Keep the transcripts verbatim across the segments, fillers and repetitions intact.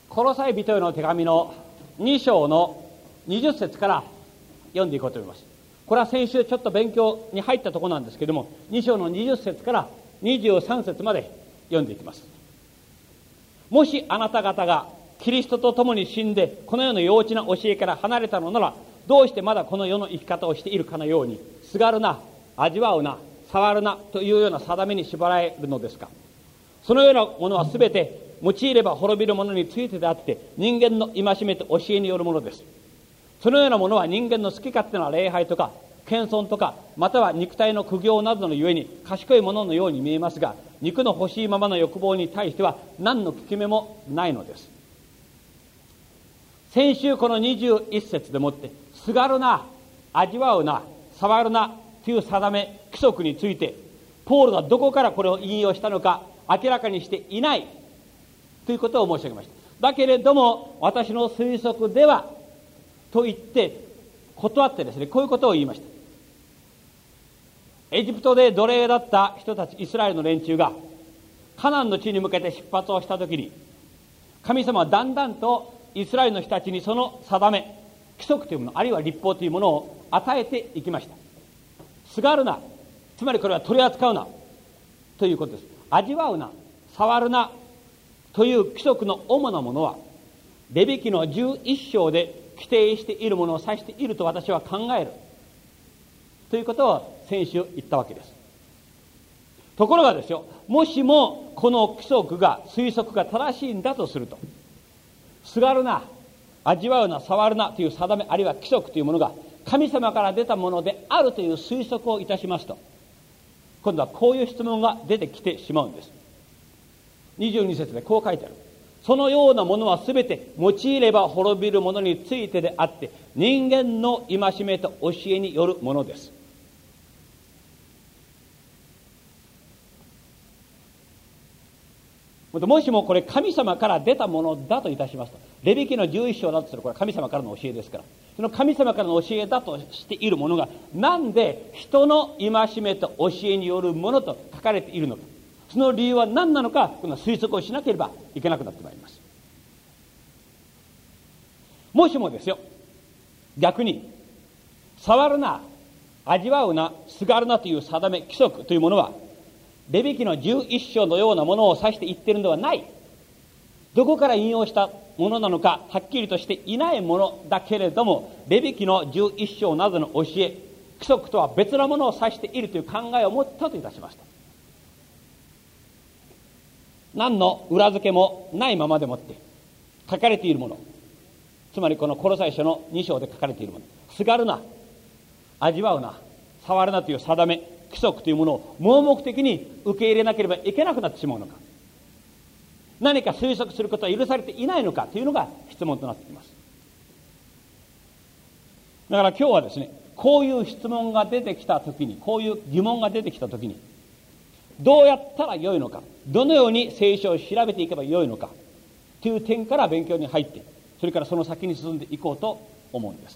コロサイ人への手紙のに章のにじゅっ節から読んでいこうと思います。これは先週ちょっと勉強に入ったところなんですけれども、に章のにじゅっ節からにじゅうさん節まで読んでいきます。もしあなた方がキリストと共に死んでこの世の幼稚な教えから離れたのなら、どうしてまだこの世の生き方をしているかのように、すがるな、味わうな、触るなというような定めに縛られるのですか。そのようなものはすべて用いれば滅びるものについてであって、人間の戒めと教えによるものです。そのようなものは人間の好き勝手な礼拝とか謙遜とか、または肉体の苦行などのゆえに賢いもののように見えますが、肉の欲しいままの欲望に対しては何の効き目もないのです。先週このにじゅういち節でもって、すがるな、味わうな、触るなという定め規則について、ポールがどこからこれを引用したのか明らかにしていないということを申し上げました。だけれども私の推測ではと言って断ってですね、こういうことを言いました。エジプトで奴隷だった人たち、イスラエルの連中がカナンの地に向けて出発をしたときに、神様はだんだんとイスラエルの人たちにその定め、規則というもの、あるいは律法というものを与えていきました。すがるな、つまりこれは取り扱うなということです。味わうな、触るなという規則の主なものは、レビ記のじゅういち章で規定しているものを指していると私は考えるということを先週言ったわけです。ところがですよ、もしもこの規則が、推測が正しいんだとすると、すがるな、味わうな、触るなという定め、あるいは規則というものが神様から出たものであるという推測をいたしますと、今度はこういう質問が出てきてしまうんです。にじゅうに節でこう書いてある。そのようなものはすべて用いれば滅びるものについてであって、人間の戒めと教えによるものです。もしもこれ神様から出たものだといたしますと、レビ記のじゅういち章だとする、これは神様からの教えですから、その神様からの教えだとしているものが、なんで人の戒めと教えによるものと書かれているのか、その理由は何なのか、この推測をしなければいけなくなってまいります。もしもですよ、逆に触るな、味わうな、すがるなという定め、規則というものはレビ記のじゅういち章のようなものを指して言っているのではない、どこから引用したものなのかはっきりとしていないものだけれども、レビ記のじゅういち章などの教え、規則とは別なものを指しているという考えを持ったといたしました。何の裏付けもないままでもって書かれているもの、つまりこのコロサイ書のに章で書かれているもの、すがるな、味わうな、触るなという定め、規則というものを盲目的に受け入れなければいけなくなってしまうのか、何か推測することは許されていないのかというのが質問となっています。だから今日はですね、こういう質問が出てきたときに、こういう疑問が出てきたときに、どうやったらよいのか、どのように聖書を調べていけばよいのかという点から勉強に入って、それからその先に進んでいこうと思うんです。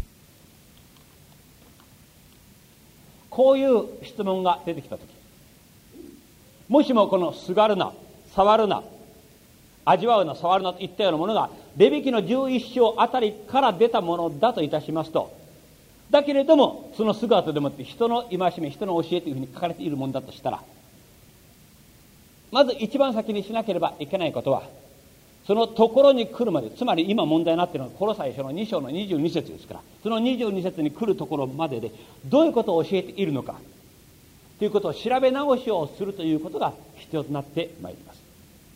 こういう質問が出てきたとき、もしもこのすがるな、触るな、味わうな、触るなといったようなものがレビ記のじゅういち章あたりから出たものだといたしますと、だけれどもその姿でもって人の戒め、人の教えというふうに書かれているものだとしたら、まず一番先にしなければいけないことは、そのところに来るまで、つまり今問題になっているのはコロサイ書のに章のにじゅうに節ですから、そのにじゅうに節に来るところまででどういうことを教えているのかということを調べ直しをするということが必要となってまいります。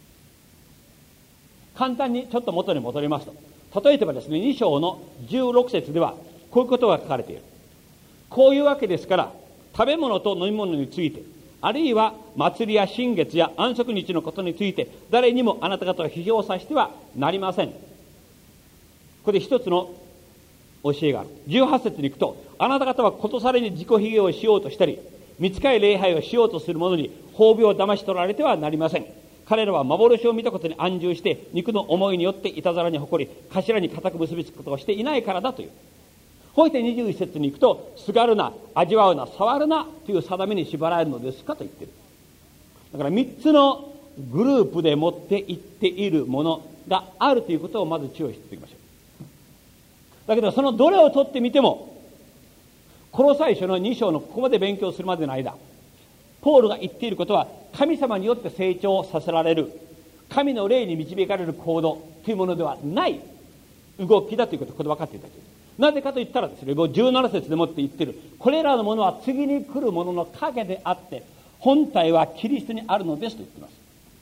簡単にちょっと元に戻りますと、例えばですね、に章のじゅうろく節ではこういうことが書かれている。こういうわけですから、食べ物と飲み物について、あるいは祭りや新月や安息日のことについて、誰にもあなた方は批評させてはなりません。ここで一つの教えがある。じゅうはち節に行くと、あなた方はことされに自己卑下をしようとしたり、御使い礼拝をしようとする者に褒美を騙し取られてはなりません。彼らは幻を見たことに安住して、肉の思いによっていたずらに誇り、頭に固く結びつくことをしていないからだという。ほいてにじゅういち節に行くと、すがるな、味わうな、触るなという定めに縛られるのですかと言っている。だからみっつのグループで持っていっているものがあるということをまず注意していきましょう。だけどそのどれを取ってみても、コロサイ書のに章のここまで勉強するまでの間、ポールが言っていることは、神様によって成長させられる、神の霊に導かれる行動というものではない動きだということをここで分かっていただける。なぜかと言ったらですね、もうじゅうなな節でもって言ってる、これらのものは次に来るものの影であって、本体はキリストにあるのですと言っています。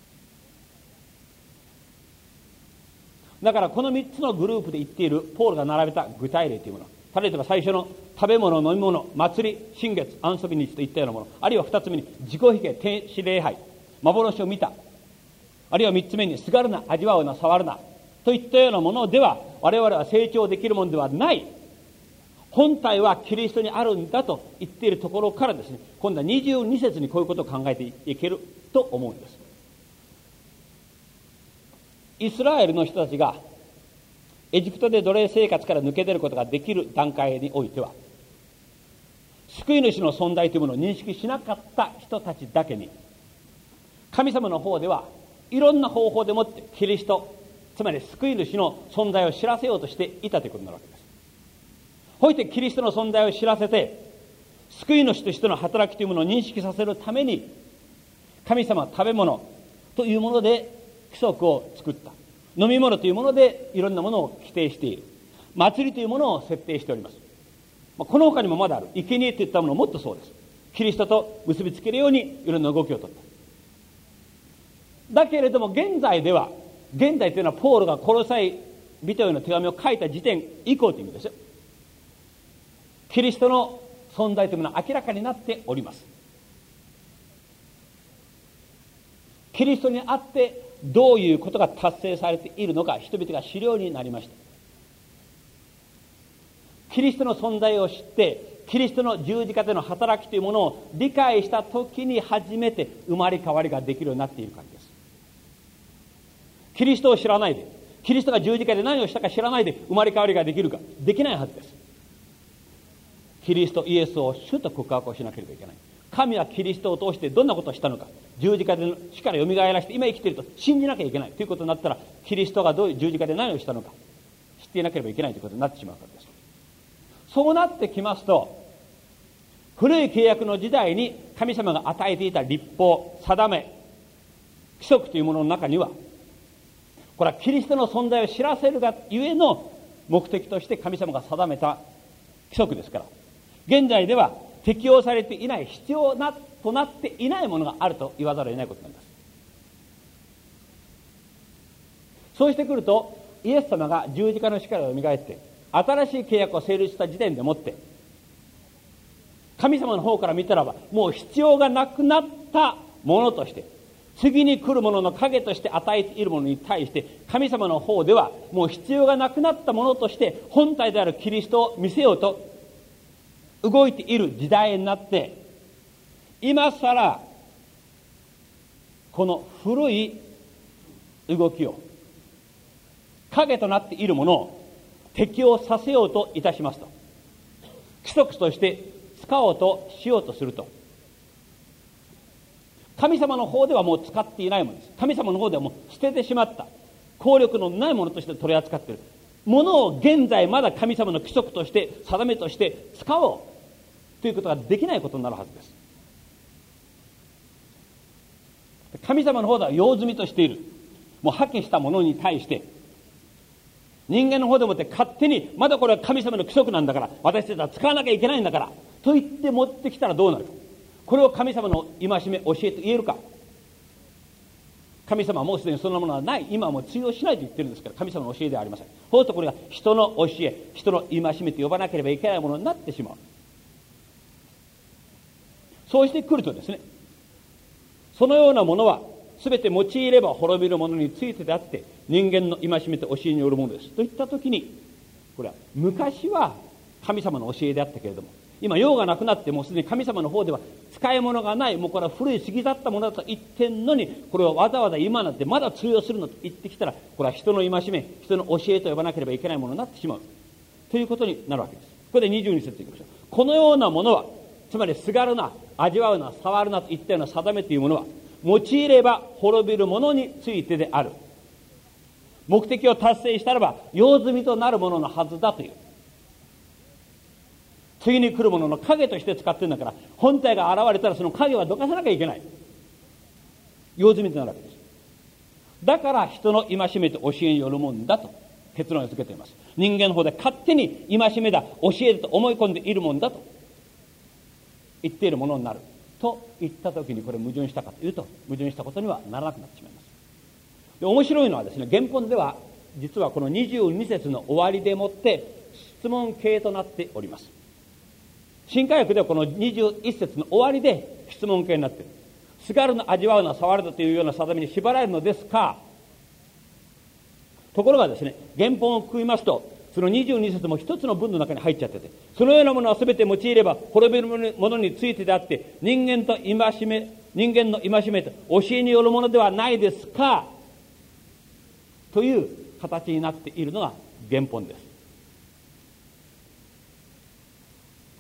だからこのみっつのグループで言っているポールが並べた具体例というもの、例えば最初の食べ物、飲み物、祭り、新月、安息日といったようなもの、あるいは二つ目に自己否定、天使礼拝、幻を見た、あるいは三つ目にすがるな、味わうな、触るなといったようなものでは我々は成長できるものではない、本体はキリストにあるんだと言っているところからですね、今度はにじゅうに節にこういうことを考えていけると思うんです。イスラエルの人たちがエジプトで奴隷生活から抜け出ることができる段階においては、救い主の存在というものを認識しなかった人たちだけに、神様の方ではいろんな方法でもってキリスト、つまり救い主の存在を知らせようとしていたということになるわけです。ほいてキリストの存在を知らせて、救い主としての働きというものを認識させるために、神様、食べ物というもので規則を作った。飲み物というものでいろんなものを規定している。祭りというものを設定しております。この他にもまだある。生贄といったものももっとそうです。キリストと結びつけるようにいろんな動きをとった。だけれども現在では、現在というのはポールがコロサイ人への手紙を書いた時点以降という意味ですよ。キリストの存在というものは明らかになっております。キリストにあってどういうことが達成されているのか、人々が知るようになりました。キリストの存在を知って、キリストの十字架での働きというものを理解したときに初めて生まれ変わりができるようになっているからです。キリストを知らないで、キリストが十字架で何をしたか知らないで生まれ変わりができるか、できないはずです。キリストイエスを主と告白をしなければいけない。神はキリストを通してどんなことをしたのか、十字架で死からよみがえらして今生きていると信じなきゃいけないということになったら、キリストがどういう十字架で何をしたのか知っていなければいけないということになってしまうからです。そうなってきますと、古い契約の時代に神様が与えていた律法、定め、規則というものの中には、これはキリストの存在を知らせるがゆえの目的として神様が定めた規則ですから、現在では適用されていない、必要なとなっていないものがあると言わざるを得ないことになります。そうしてくると、イエス様が十字架の死からよみがえって新しい契約を成立した時点でもって、神様の方から見たらばもう必要がなくなったものとして、次に来るものの影として与えているものに対して、神様の方ではもう必要がなくなったものとして本体であるキリストを見せようと動いている時代になって、今さらこの古い動きを、影となっているものを適用させようといたしますと、規則として使おうとしようとすると、神様の方ではもう使っていないものです。神様の方ではもう捨ててしまった、効力のないものとして取り扱っているものを、現在まだ神様の規則として定めとして使おうということができないことになるはずです。神様の方では用済みとしている、もう破棄したものに対して、人間の方でもって勝手に、まだこれは神様の規則なんだから私たちは使わなきゃいけないんだからと言って持ってきたらどうなるか。これを神様の戒め、教えと言えるか。神様はもうすでにそんなものはない、今はもう通用しないと言ってるんですから、神様の教えではありません。そうするとこれが人の教え、人の戒めと呼ばなければいけないものになってしまう。そうしてくるとですね、そのようなものは全て用いれば滅びるものについてであって、人間の戒めと教えによるものですといったときに、これは昔は神様の教えであったけれども、今用がなくなって、もうすでに神様の方では使い物がない、もうこれは古い過ぎ去ったものだと言ってんのに、これをわざわざ今なんてまだ通用するのと言ってきたら、これは人の戒め、人の教えと呼ばなければいけないものになってしまうということになるわけです。これでにじゅうに節いきましょう。このようなものは、つまりすがるな、味わうな、触るなといったような定めというものは、用いれば滅びるものについてである。 目的を達成したらば用済みとなるもののはずだという、次に来るものの影として使ってるんだから、本体が現れたらその影はどかさなきゃいけない、用済みとなるわけです。だから人の戒めと教えによるもんだと結論をつけています。人間の方で勝手に戒めだ、教えだと思い込んでいるもんだと言っているものになると言ったときに、これ矛盾したかというと、矛盾したことにはならなくなってしまいます。で、面白いのはですね、原本では実はこのにじゅうに節の終わりでもって質問形となっております。新科学ではこのにじゅういち節の終わりで質問形になっている。すがるの、味わうの、触るのというような定めに縛られるのですか。ところがですね、原本を食いますと、そのにじゅうに節も一つの文の中に入っちゃってて、そのようなものは全て用いれば滅びるものについてであって、人間と戒め、人間の戒めと教えによるものではないですかという形になっているのが原本です。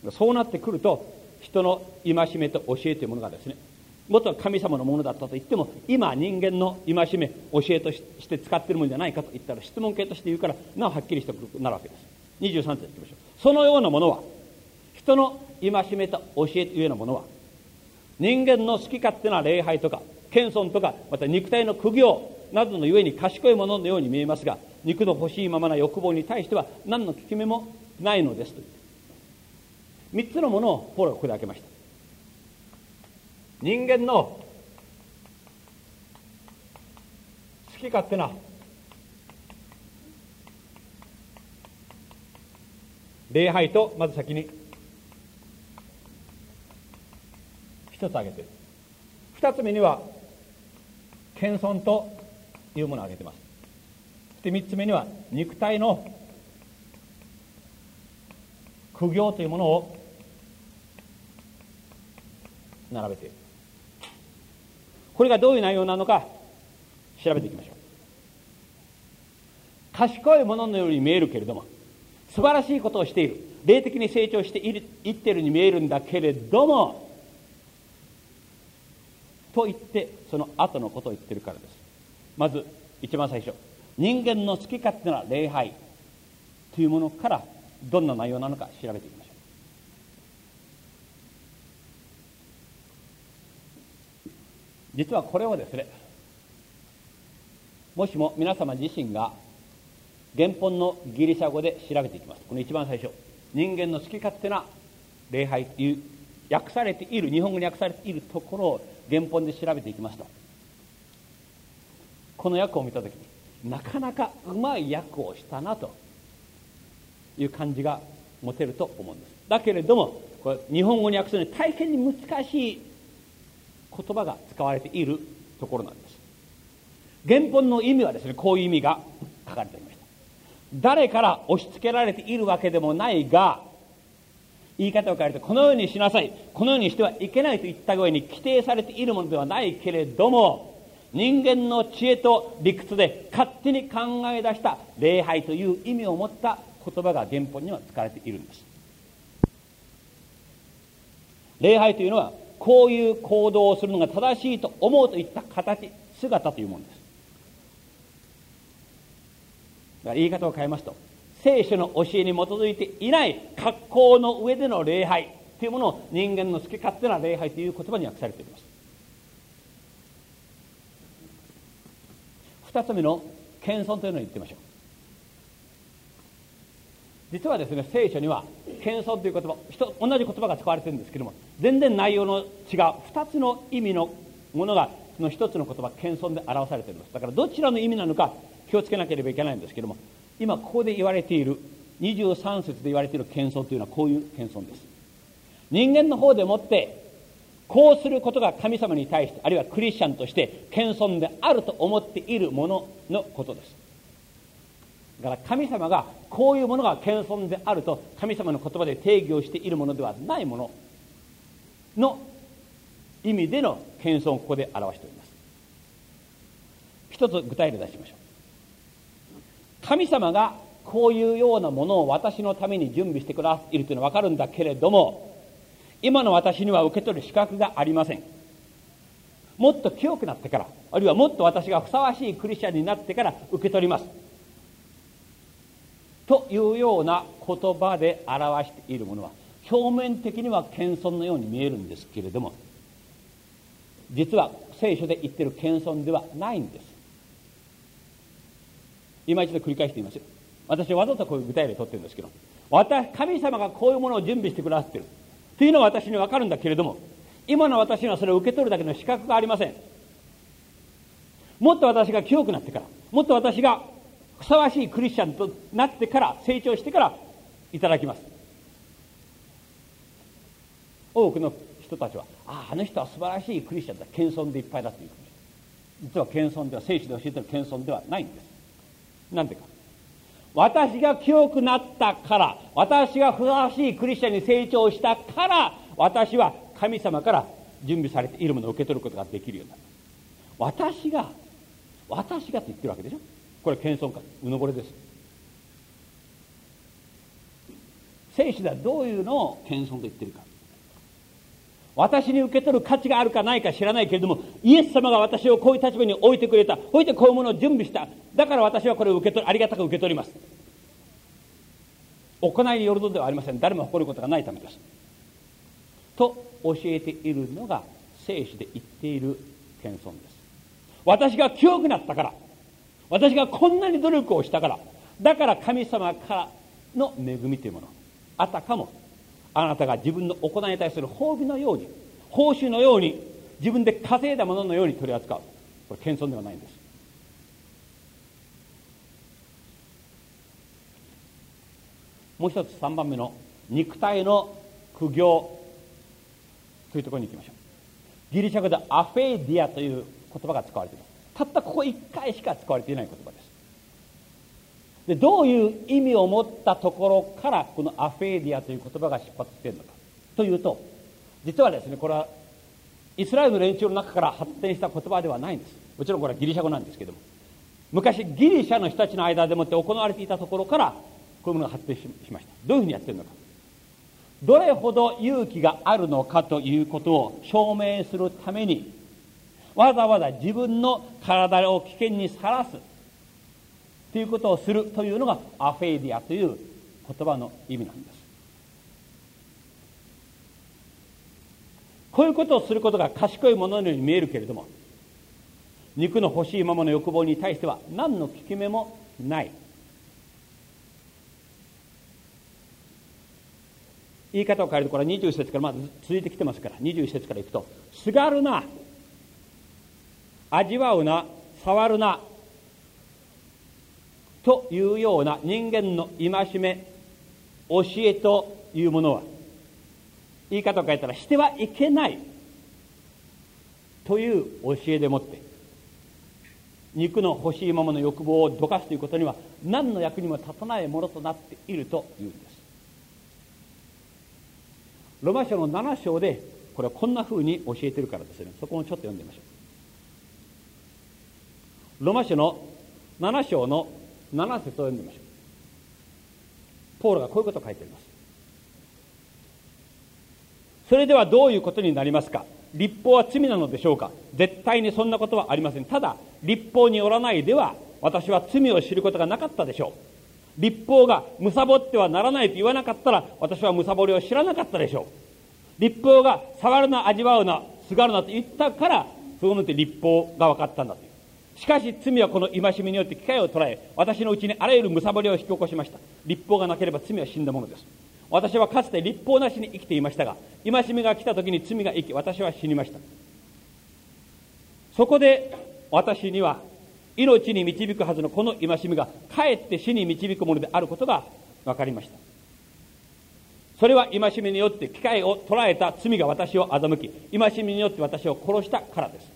そうなってくると、人の戒めと教えというものがですね、元は神様のものだったと言っても、今人間の戒め、教えとして使っているものじゃないかと言ったら、質問形として言うから、なおはっきりしてくるなるわけです。にじゅうさん節いきましょう。そのようなものは、人の戒めと教えというようなものは、人間の好き勝手な礼拝とか謙遜とか、また肉体の苦行などのゆえに賢いもののように見えますが、肉の欲しいままな欲望に対しては何の効き目もないのですというみっつのものをポールがここで開けました。人間の好き勝手な礼拝と、まず先に一つ挙げている。二つ目には謙遜というものを挙げています。そして三つ目には肉体の苦行というものを並べている。これがどういう内容なのか調べていきましょう。賢いもののように見えるけれども、素晴らしいことをしている、霊的に成長しているいっているように見えるんだけれども、と言ってその後のことを言ってるからです。まず一番最初、人間の好き勝手な礼拝というものからどんな内容なのか調べていきましょう。実はこれをですね、もしも皆様自身が原本のギリシャ語で調べていきます。この一番最初、人間の好き勝手な礼拝という訳されている、日本語に訳されているところを原本で調べていきますと、この訳を見たときになかなかうまい訳をしたなという感じが持てると思うんです。だけれどもこれ日本語に訳すのに大変に難しい言葉が使われているところなんです。原本の意味はですね、こういう意味が書かれていました。誰から押し付けられているわけでもないが、言い方を変えると、このようにしなさい、このようにしてはいけないといった上に規定されているものではないけれども、人間の知恵と理屈で勝手に考え出した礼拝という意味を持った言葉が原本には使われているんです。礼拝というのはこういう行動をするのが正しいと思うといった形、姿というものです。だから言い方を変えますと、聖書の教えに基づいていない格好の上での礼拝というものを人間の好き勝手な礼拝という言葉に訳されています。二つ目の謙遜というのを言ってみましょう。実はですね、聖書には謙遜という言葉、同じ言葉が使われているんですけども、全然内容の違う二つの意味のものがその一つの言葉、謙遜で表されています。だからどちらの意味なのか気をつけなければいけないんですけども、今ここで言われているにじゅうさん節で言われている謙遜というのはこういう謙遜です。人間の方でもってこうすることが神様に対して、あるいはクリスチャンとして謙遜であると思っているもののことです。だから神様がこういうものが謙遜であると神様の言葉で定義をしているものではないものの意味での謙遜をここで表しております。一つ具体例出しましょう。神様がこういうようなものを私のために準備してくださっているというのは分かるんだけれども、今の私には受け取る資格がありません。 もっと清くなってから、あるいはもっと私がふさわしいクリスチャンになってから受け取りますというような言葉で表しているものは、表面的には謙遜のように見えるんですけれども、実は聖書で言っている謙遜ではないんです。今一度繰り返してみますよ。私はわざとこういう具体例を取ってるんですけど、私神様がこういうものを準備してくださっているというのは私に分かるんだけれども、今の私にはそれを受け取るだけの資格がありません。もっと私が清くなってから、もっと私がふさわしいクリスチャンとなってから、成長してからいただきます。多くの人たちは、ああ、あの人は素晴らしいクリスチャンだ、謙遜でいっぱいだという。実は謙遜では、聖書で教えている謙遜ではないんです。なんでか、私が清くなったから、私がふさわしいクリスチャンに成長したから、私は神様から準備されているものを受け取ることができるようになる。私が私がって言ってるわけでしょ。これ謙遜か、うぬぼれです。聖書ではどういうのを謙遜と言ってるか、私に受け取る価値があるかないか知らないけれども、イエス様が私をこういう立場に置いてくれた、置いてこういうものを準備した、だから私はこれを受け取り、ありがたく受け取ります。行いによるのではありません。誰も誇ることがないためですと教えているのが聖書で言っている謙遜です。私が清くなったから、私がこんなに努力をしたから、だから神様からの恵みというもの、あたかもあなたが自分の行いに対する褒美のように、報酬のように、自分で稼いだもののように取り扱う。これ謙遜ではないんです。もう一つ、さんばんめの肉体の苦行というところに行きましょう。ギリシャ語でアフェディアという言葉が使われています。たったここいっかいしか使われていない言葉です。で、どういう意味を持ったところからこのアフェディアという言葉が出発しているのかというと、実はですね、これはイスラエルの連中の中から発展した言葉ではないんです。もちろんこれはギリシャ語なんですけども、昔ギリシャの人たちの間でもって行われていたところからこういうものが発展しました。どういうふうにやっているのか、どれほど勇気があるのかということを証明するために、わざわざ自分の体を危険にさらすということをするというのがアフェディアという言葉の意味なんです。こういうことをすることが賢いもののように見えるけれども、肉の欲しいままの欲望に対しては何の効き目もない。言い方を変えると、これはにじゅういっ節からまず続いてきてますから、にじゅういっ節からいくと、すがるな、味わうな、触るなというような人間の戒め、教えというものは、言い方を変えたらしてはいけないという教えでもって、肉の欲しいままの欲望をどかすということには何の役にも立たないものとなっているというんです。ロマ書のなな章でこれはこんなふうに教えているからですね。そこをちょっと読んでみましょう。ロマ書のなな章のなな節を読んでみましょう。ポールがこういうことを書いています。それではどういうことになりますか。律法は罪なのでしょうか。絶対にそんなことはありません。ただ律法によらないでは私は罪を知ることがなかったでしょう。律法が貪ってはならないと言わなかったら私は貪りを知らなかったでしょう。律法が触るな、味わうな、すがるなと言ったからそう思って律法が分かったんだという。しかし罪はこの戒めによって機会を捉え、私のうちにあらゆる貪りを引き起こしました。律法がなければ罪は死んだものです。私はかつて律法なしに生きていましたが、戒めが来た時に罪が生き、私は死にました。そこで私には命に導くはずのこの戒めがかえって死に導くものであることが分かりました。それは戒めによって機会を捉えた罪が私を欺き、戒めによって私を殺したからです。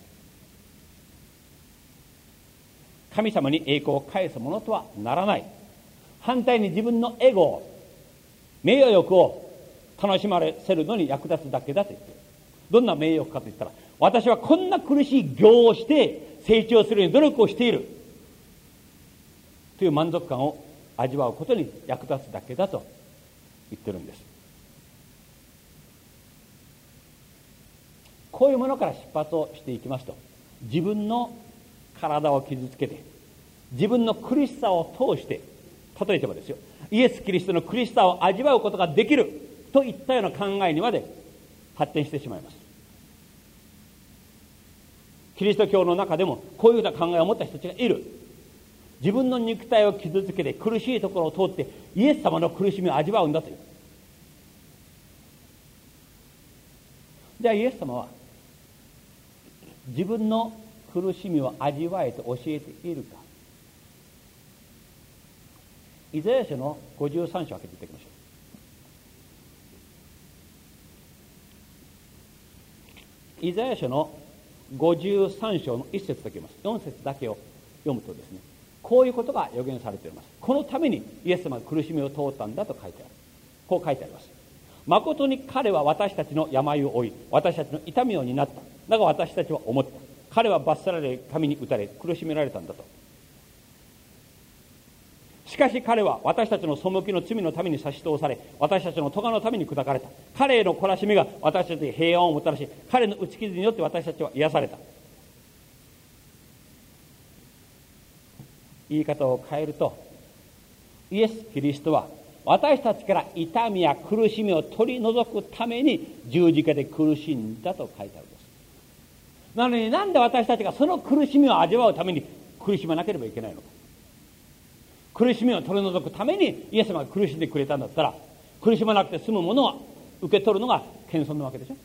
神様に栄光を返すものとはならない。反対に自分のエゴを、名誉欲を楽しませるのに役立つだけだと言っている。どんな名誉欲かといったら、私はこんな苦しい行をして成長するように努力をしているという満足感を味わうことに役立つだけだと言ってるんです。 こういうものから出発をしていきますと、自分の体を傷つけて、自分の苦しさを通して、例えてもですよ、イエス・キリストの苦しさを味わうことができるといったような考えにまで発展してしまいます。キリスト教の中でもこういうような考えを持った人たちがいる。自分の肉体を傷つけて苦しいところを通ってイエス様の苦しみを味わうんだという。じゃあイエス様は自分の苦しみを味わえと教えているか。イザヤ書のごじゅうさん章を開けていただきましょう。イザヤ書のごじゅうさん章のいち節だけ読みます。よん節だけを読むとですね、こういうことが予言されています。このためにイエス様が苦しみを通ったんだと書いてある。こう書いてあります。誠に彼は私たちの病を負い、私たちの痛みを担った。だが私たちは思った。彼は罰せられ、神に打たれ、苦しめられたんだと。しかし彼は私たちの背きの罪のために差し通され、私たちの咎のために砕かれた。彼への懲らしみが私たちに平安をもたらし、彼の打ち傷によって私たちは癒された。言い方を変えると、イエス・キリストは私たちから痛みや苦しみを取り除くために十字架で苦しんだと書いてあるんです。なのになんで私たちがその苦しみを味わうために苦しまなければいけないのか。苦しみを取り除くためにイエス様が苦しんでくれたんだったら、苦しまなくて済むものは受け取るのが謙遜なわけでしょ。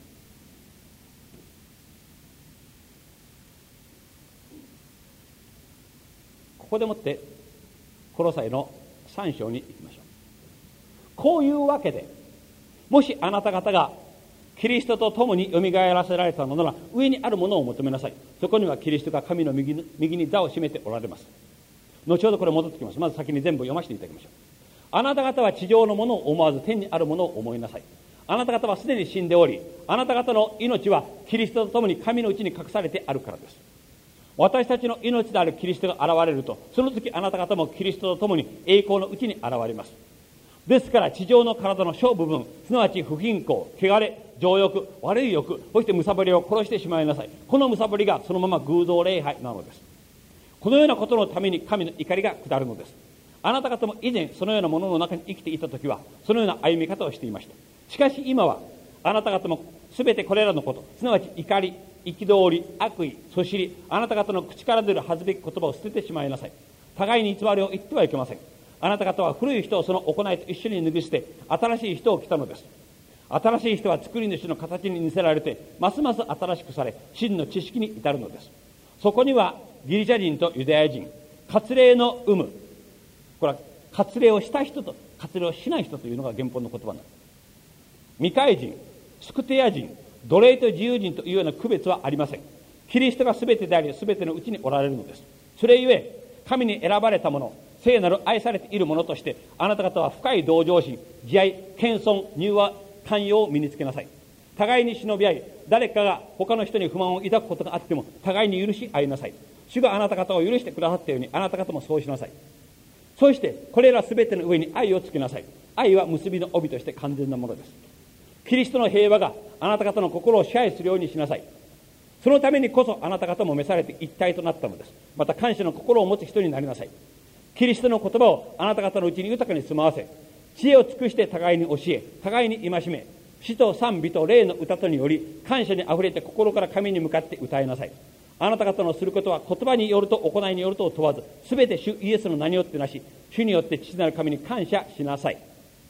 ここでもってコロサイのさん章に行きましょう。こういうわけで、もしあなた方がキリストと共によみがえらせられたのなら、上にあるものを求めなさい。そこにはキリストが神の右に、右に座を占めておられます。後ほどこれ戻ってきます。まず先に全部読ませていただきましょう。あなた方は地上のものを思わず天にあるものを思いなさい。あなた方はすでに死んでおり、あなた方の命はキリストと共に神のうちに隠されてあるからです。私たちの命であるキリストが現れると、その時あなた方もキリストと共に栄光のうちに現れます。ですから地上の体の小部分、すなわち不貧困、汚れ、情欲、悪い欲、そして貪りを殺してしまいなさい。この貪りがそのまま偶像礼拝なのです。このようなことのために神の怒りが下るのです。あなた方も以前そのようなものの中に生きていたときはそのような歩み方をしていました。しかし今はあなた方もすべてこれらのこと、すなわち怒り、憤り、悪意、そしり、あなた方の口から出る恥ずべき言葉を捨ててしまいなさい。互いに偽りを言ってはいけません。あなた方は古い人をその行いと一緒に脱ぎ捨て、新しい人を着たのです。新しい人は作り主の形に似せられて、ますます新しくされ、真の知識に至るのです。そこにはギリシャ人とユダヤ人、割礼の有無、これは割礼をした人と割礼をしない人というのが原本の言葉になる。未開人、スクテア人、奴隷と自由人というような区別はありません。キリストが全てであり、全てのうちにおられるのです。それゆえ神に選ばれた者、聖なる愛されている者としてあなた方は深い同情心、慈愛、謙遜、柔和、寛容を身につけなさい。互いに忍び合い、誰かが他の人に不満を抱くことがあっても互いに許し合いなさい。主があなた方を許してくださったようにあなた方もそうしなさい。そしてこれらすべての上に愛をつけなさい。愛は結びの帯として完全なものです。キリストの平和があなた方の心を支配するようにしなさい。そのためにこそあなた方も召されて一体となったのです。また感謝の心を持つ人になりなさい。キリストの言葉をあなた方のうちに豊かに住まわせ、知恵を尽くして互いに教え、互いに戒め、詩と賛美と霊の歌とにより感謝にあふれて心から神に向かって歌いなさい。あなた方のすることは言葉によると行いによるとを問わず、すべて主イエスの名によってなし、主によって父なる神に感謝しなさい。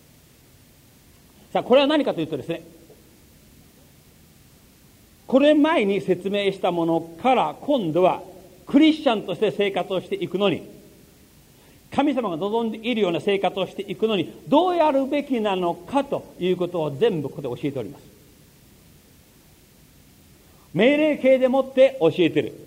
さあこれは何かというとですね、これ前に説明したものから今度はクリスチャンとして生活をしていくのに、神様が望んでいるような生活をしていくのにどうやるべきなのかということを全部ここで教えております。命令形でもって教えている、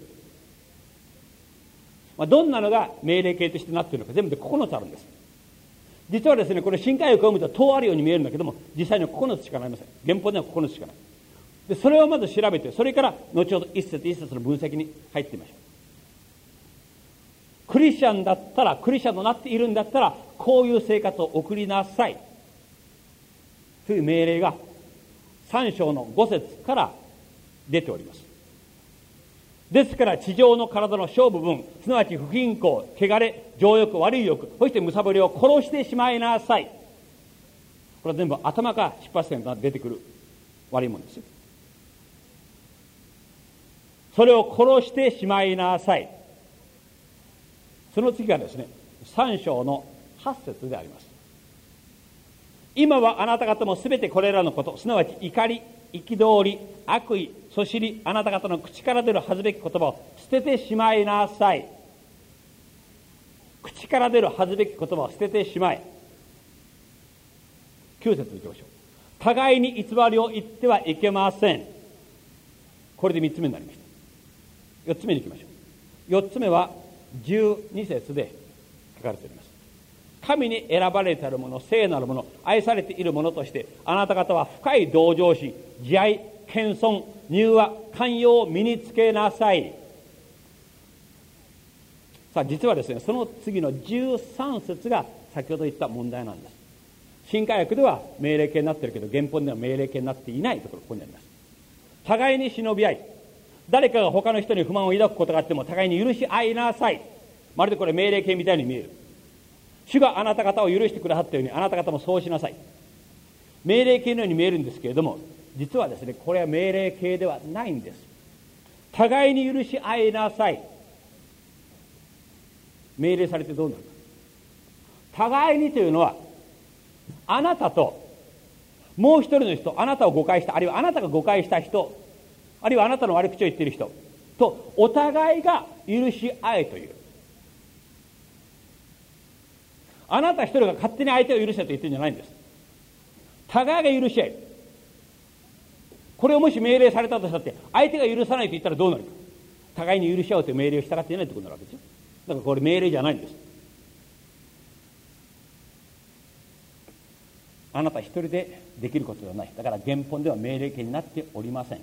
まあ、どんなのが命令形としてなっているのか全部でここのつあるんです。実はですね、これ新海訳を読むととあるように見えるんだけども、実際にはここのつしかありません。原本ではここのつしかない。でそれをまず調べて、それから後ほど一節一節の分析に入ってみましょう。クリスチャンだったら、クリスチャンとなっているんだったらこういう生活を送りなさいという命令がさん章のご節から出ております。ですから地上の体の小部分、すなわち不均衡、汚れ、情欲、悪い欲、そして貪りを殺してしまいなさい。これは全部頭から出発点から出てくる悪いものですよ。それを殺してしまいなさい。その次がですね、さん章のはち節であります。今はあなた方もすべてこれらのこと、すなわち怒り、憤り、悪意、そしり、あなた方の口から出る恥ずべき言葉を捨ててしまいなさい。口から出る恥ずべき言葉を捨ててしまえ。きゅう節いきましょう。互いに偽りを言ってはいけません。これでみっつめになりました。よっつめに行きましょう。よっつめはじゅうに節で書かれております。神に選ばれているもの、聖なるもの、愛されているものとして、あなた方は深い同情心、慈愛、謙遜、柔和、寛容を身につけなさい。さあ、実はですね、その次のじゅうさん節が先ほど言った問題なんです。新科学では命令形になっているけど、原本では命令形になっていないところ、ここにあります。互いに忍び合い、誰かが他の人に不満を抱くことがあっても互いに許し合いなさい。まるでこれ命令形みたいに見える。主があなた方を許してくださったようにあなた方もそうしなさい。命令形のように見えるんですけれども、実はですね、これは命令形ではないんです。互いに許し合いなさい。命令されてどうなるか。互いにというのは、あなたともう一人の人、あなたを誤解した、あるいはあなたが誤解した人、あるいはあなたの悪口を言っている人とお互いが許し合えという。あなた一人が勝手に相手を許せと言ってるんじゃないんです。互いが許し合え。これをもし命令されたとしたって、相手が許さないと言ったらどうなるか。互いに許し合うという命令を従っていないということになるわけですよ。だからこれ命令じゃないんです。あなた一人でできることではない。だから原本では命令形になっておりません。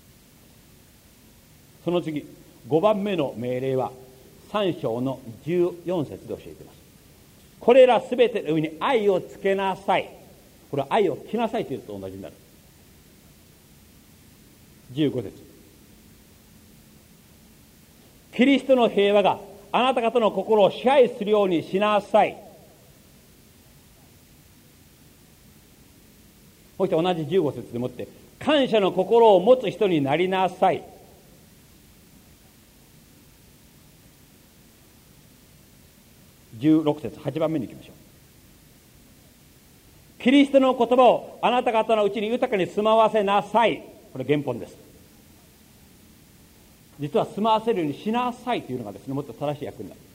その次、ごばんめの命令はさん章のじゅうよん節で教えています。これらすべての上に愛をつけなさい。これは愛を着なさいというのと同じになる。じゅうご節。キリストの平和があなた方の心を支配するようにしなさい。そして同じじゅうご節でもって、感謝の心を持つ人になりなさい。じゅうろく節、はちばんめに行きましょう。キリストの言葉をあなた方のうちに豊かに住まわせなさい。これ原本です。実は住まわせるようにしなさいというのがですね、もっと正しい訳になる。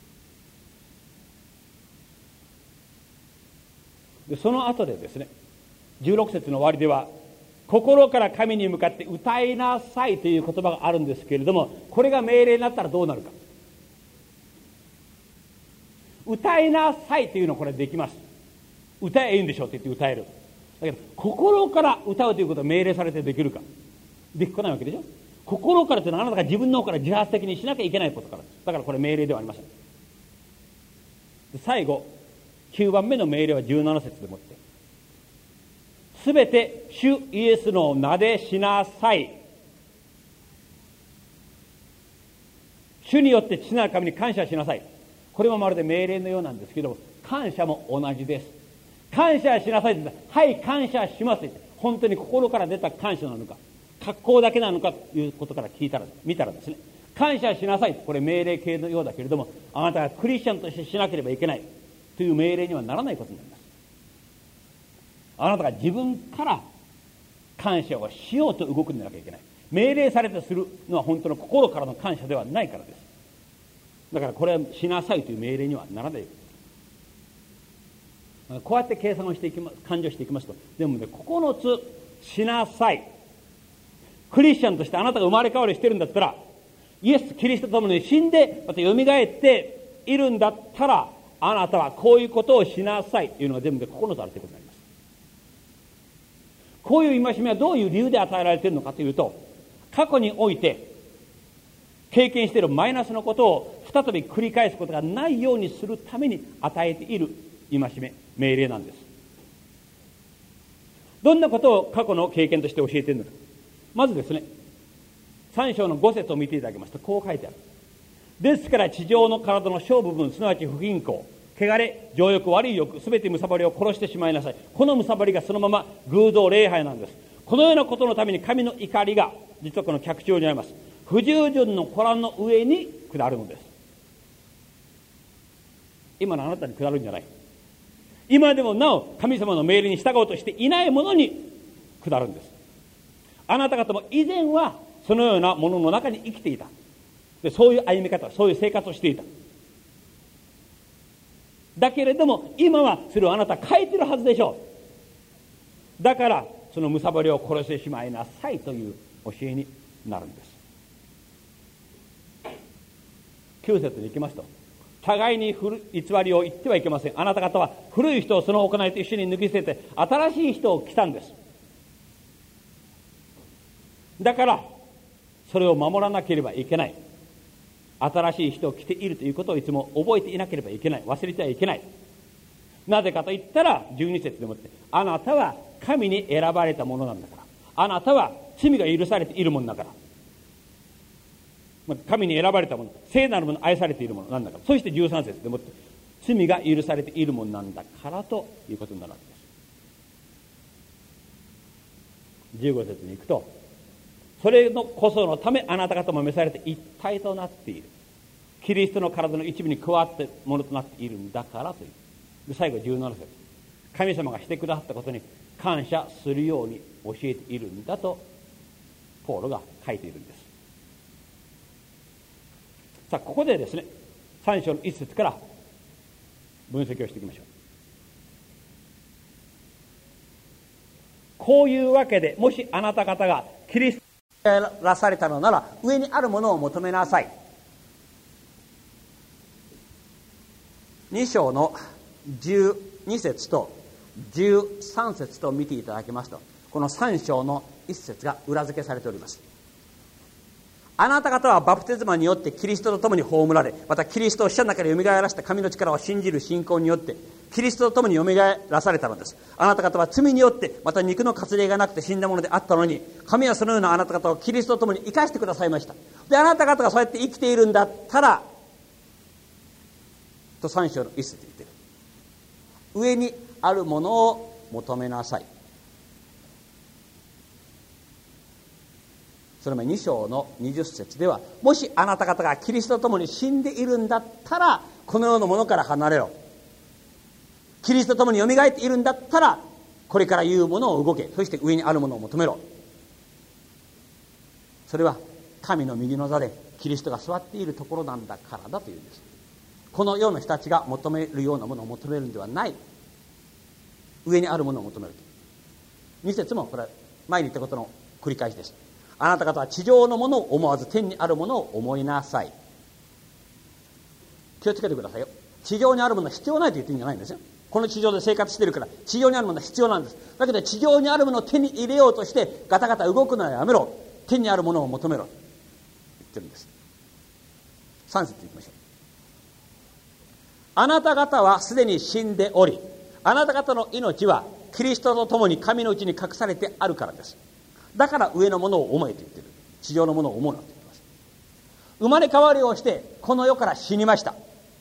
でその後でですね、じゅうろく節の終わりでは、心から神に向かって歌いなさいという言葉があるんですけれども、これが命令になったらどうなるか。歌いなさいというのはこれできます。歌えばいいんでしょうって言って歌える。だけど心から歌うということを命令されてできるか。できこないわけでしょ。心からというのはあなたが自分の方から自発的にしなきゃいけないことから。だからこれ命令ではありません。最後きゅうばんめの命令はじゅうなな節でもって、すべて主イエスの名でしなさい。主によって父なる神に感謝しなさい。これもまるで命令のようなんですけど、感謝も同じです。感謝しなさいって言ったら、はい、感謝しますって。本当に心から出た感謝なのか、格好だけなのかということから聞いたら、見たらですね、感謝しなさい。これ命令形のようだけれども、あなたがクリスチャンとしてしなければいけないという命令にはならないことになります。あなたが自分から感謝をしようと動くんじゃなきゃいけない。命令されてするのは本当の心からの感謝ではないからです。だからこれはしなさいという命令にはならない。こうやって計算をしていきます、勘定していきますと、でもね、ここのつしなさい。クリスチャンとしてあなたが生まれ変わりしてるんだったら、イエス・キリストと共に死んでまた蘇っているんだったら、あなたはこういうことをしなさいというのが全部でここのつあるということになります。こういう戒めはどういう理由で与えられているのかというと、過去において経験しているマイナスのことを再び繰り返すことがないようにするために与えている戒め、命令なんです。どんなことを過去の経験として教えているのか。まずですね、 さん章のご節を見ていただきますとこう書いてある。ですから地上の体の小部分、すなわち不均衡、汚れ、情欲、悪い欲、すべて貪りを殺してしまいなさい。この貪りがそのまま偶像礼拝なんです。このようなことのために神の怒りが実はこの脚長にあります。不従順の子らの上に下るのです。今のあなたに下るんじゃない。今でもなお神様の命令に従おうとしていないものに下るんです。あなた方も以前はそのようなものの中に生きていた。でそういう歩み方、そういう生活をしていた。だけれども今はそれをあなた変えてるはずでしょう。だからその貪りを殺してしまいなさいという教えになるんです。きゅう節に行きますと、互いに偽りを言ってはいけません。あなた方は古い人をその行いと一緒に抜き捨てて新しい人を来たんです。だからそれを守らなければいけない。新しい人を来ているということをいつも覚えていなければいけない。忘れてはいけない。なぜかと言ったらじゅうに節でもって、あなたは神に選ばれたものなんだから、あなたは罪が許されているものだから、神に選ばれたもの、聖なるもの、愛されているものなんだから、そしてじゅうさん節でもって罪が許されているものなんだからということになるわけです。じゅうご節に行くと、それのこそのためあなた方も召されて一体となっている、キリストの体の一部に加わっているものとなっているんだからという。で最後じゅうなな節、神様がしてくださったことに感謝するように教えているんだとポーロが書いているんです。さあここでですね、さん章のいち節から分析をしていきましょう。こういうわけで、もしあなた方がキリストにらされたのなら上にあるものを求めなさい。に章のじゅうに節とじゅうさん節と見ていただきますと、このさん章のいち節が裏付けされております。あなた方はバプテスマによってキリストと共に葬られ、またキリストを死者の中でよみがえらせた神の力を信じる信仰によってキリストと共によみがえらされたのです。あなた方は罪によってまた肉の割礼がなくて死んだものであったのに、神はそのようなあなた方をキリストと共に生かしてくださいました。であなた方がそうやって生きているんだったらとさん章のいち節で言っている。上にあるものを求めなさい。その前に章のにじゅっ節では、もしあなた方がキリストと共に死んでいるんだったらこの世のものから離れろ。キリストと共によみがえっているんだったらこれから言うものを動け。そして上にあるものを求めろ。それは神の右の座でキリストが座っているところなんだからだというんです。この世の人たちが求めるようなものを求めるんではない。上にあるものを求める。に節もこれは前に言ったことの繰り返しです。あなた方は地上のものを思わず天にあるものを思いなさい。気をつけてくださいよ。地上にあるものは必要ないと言ってるんじゃないんですよ。この地上で生活してるから地上にあるものは必要なんです。だけど地上にあるものを手に入れようとしてガタガタ動くのはやめろ。天にあるものを求めろ言ってるんです。さん節いきましょう。あなた方はすでに死んでおり、あなた方の命はキリストと共に神のうちに隠されてあるからです。だから上のものを思えと言ってる。地上のものを思うなと言ってます。生まれ変わりをしてこの世から死にました。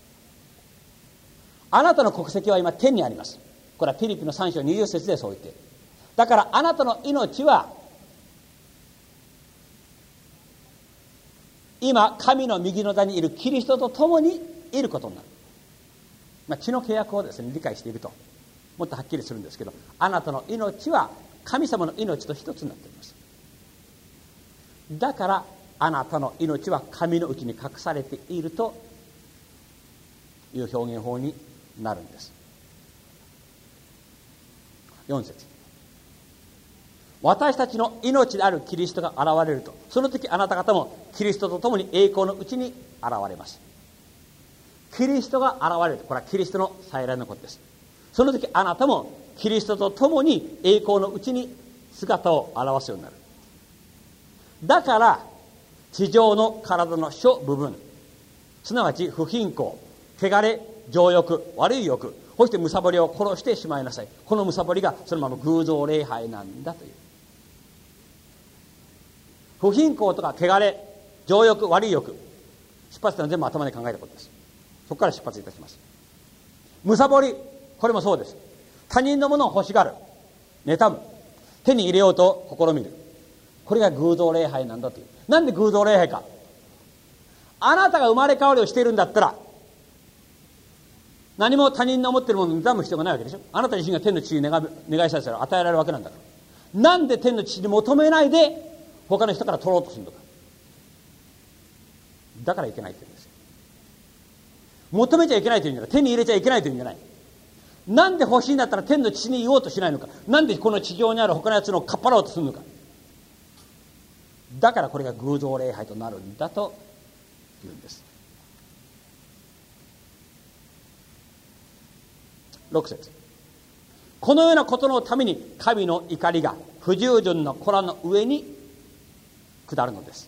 あなたの国籍は今天にあります。これはフィリピのさん章にじゅう節でそう言っている。だからあなたの命は今神の右の座にいるキリストと共にいることになる。まあ、血の契約をですね理解しているともっとはっきりするんですけど、あなたの命は神様の命と一つになっています。だからあなたの命は神のうちに隠されているという表現法になるんです。よん節、私たちの命であるキリストが現れると、その時あなた方もキリストと共に栄光のうちに現れます。キリストが現れると、これはキリストの再来のことです。その時あなたもキリストと共に栄光のうちに姿を現すようになる。だから地上の体の諸部分、すなわち不貧困、汚れ、情欲、悪い欲、そして貪りを殺してしまいなさい。この貪りがそのまま偶像礼拝なんだという。 不貧困とか汚れ、情欲、悪い欲、出発点は全部頭で考えたことです。そこから出発いたします。むさぼり、これもそうです。他人のものを欲しがる、妬む、手に入れようと試みる。これが偶像礼拝なんだという。なんで偶像礼拝か。あなたが生まれ変わりをしているんだったら、何も他人の持っているものを妬む必要がないわけでしょ。あなた自身が天の父に願い、願いさせたら与えられるわけなんだから。なんで天の父に求めないで他の人から取ろうとするのか。だからいけないって言うんですよ。求めちゃいけないというんじゃない。手に入れちゃいけないというんじゃない。なんで欲しいんだったら天の父に言おうとしないのか。なんでこの地上にある他のやつのをかっぱらおうとするのか。だからこれが偶像礼拝となるんだと言うんです。ろく節、このようなことのために神の怒りが不従順の子らの上に下るのです。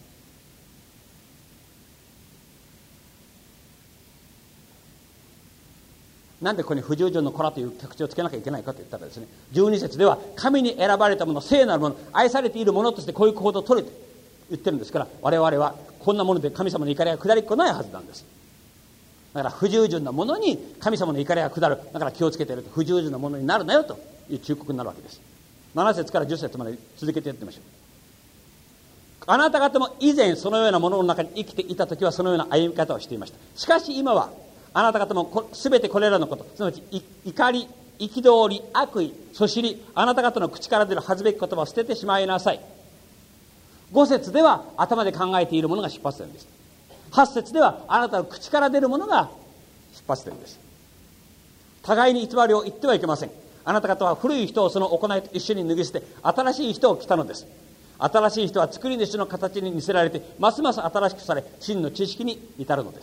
なんでここに不従順の子らという脚地をつけなきゃいけないかと言ったらですね、じゅうに節では神に選ばれたもの、聖なるもの、愛されているものとしてこういう行動を取れて言ってるんですから、我々はこんなもので神様の怒りが下りっこないはずなんです。だから不従順なものに神様の怒りが下る。だから気をつけていると、不従順なものになるなよという忠告になるわけです。なな節からじゅっ節まで続けてやってみましょう。あなた方も以前そのようなものの中に生きていた時はそのような歩み方をしていました。しかし今はあなた方もすべてこれらのこと、すなわち怒り、憤り、悪意、そしり、あなた方の口から出る恥ずべき言葉を捨ててしまいなさい。ご節では頭で考えているものが出発点です。はち節ではあなたの口から出るものが出発点です。互いに偽りを言ってはいけません。あなた方は古い人をその行いと一緒に脱ぎ捨て、新しい人を着たのです。新しい人は作り主の形に似せられて、ますます新しくされ、真の知識に至るのです。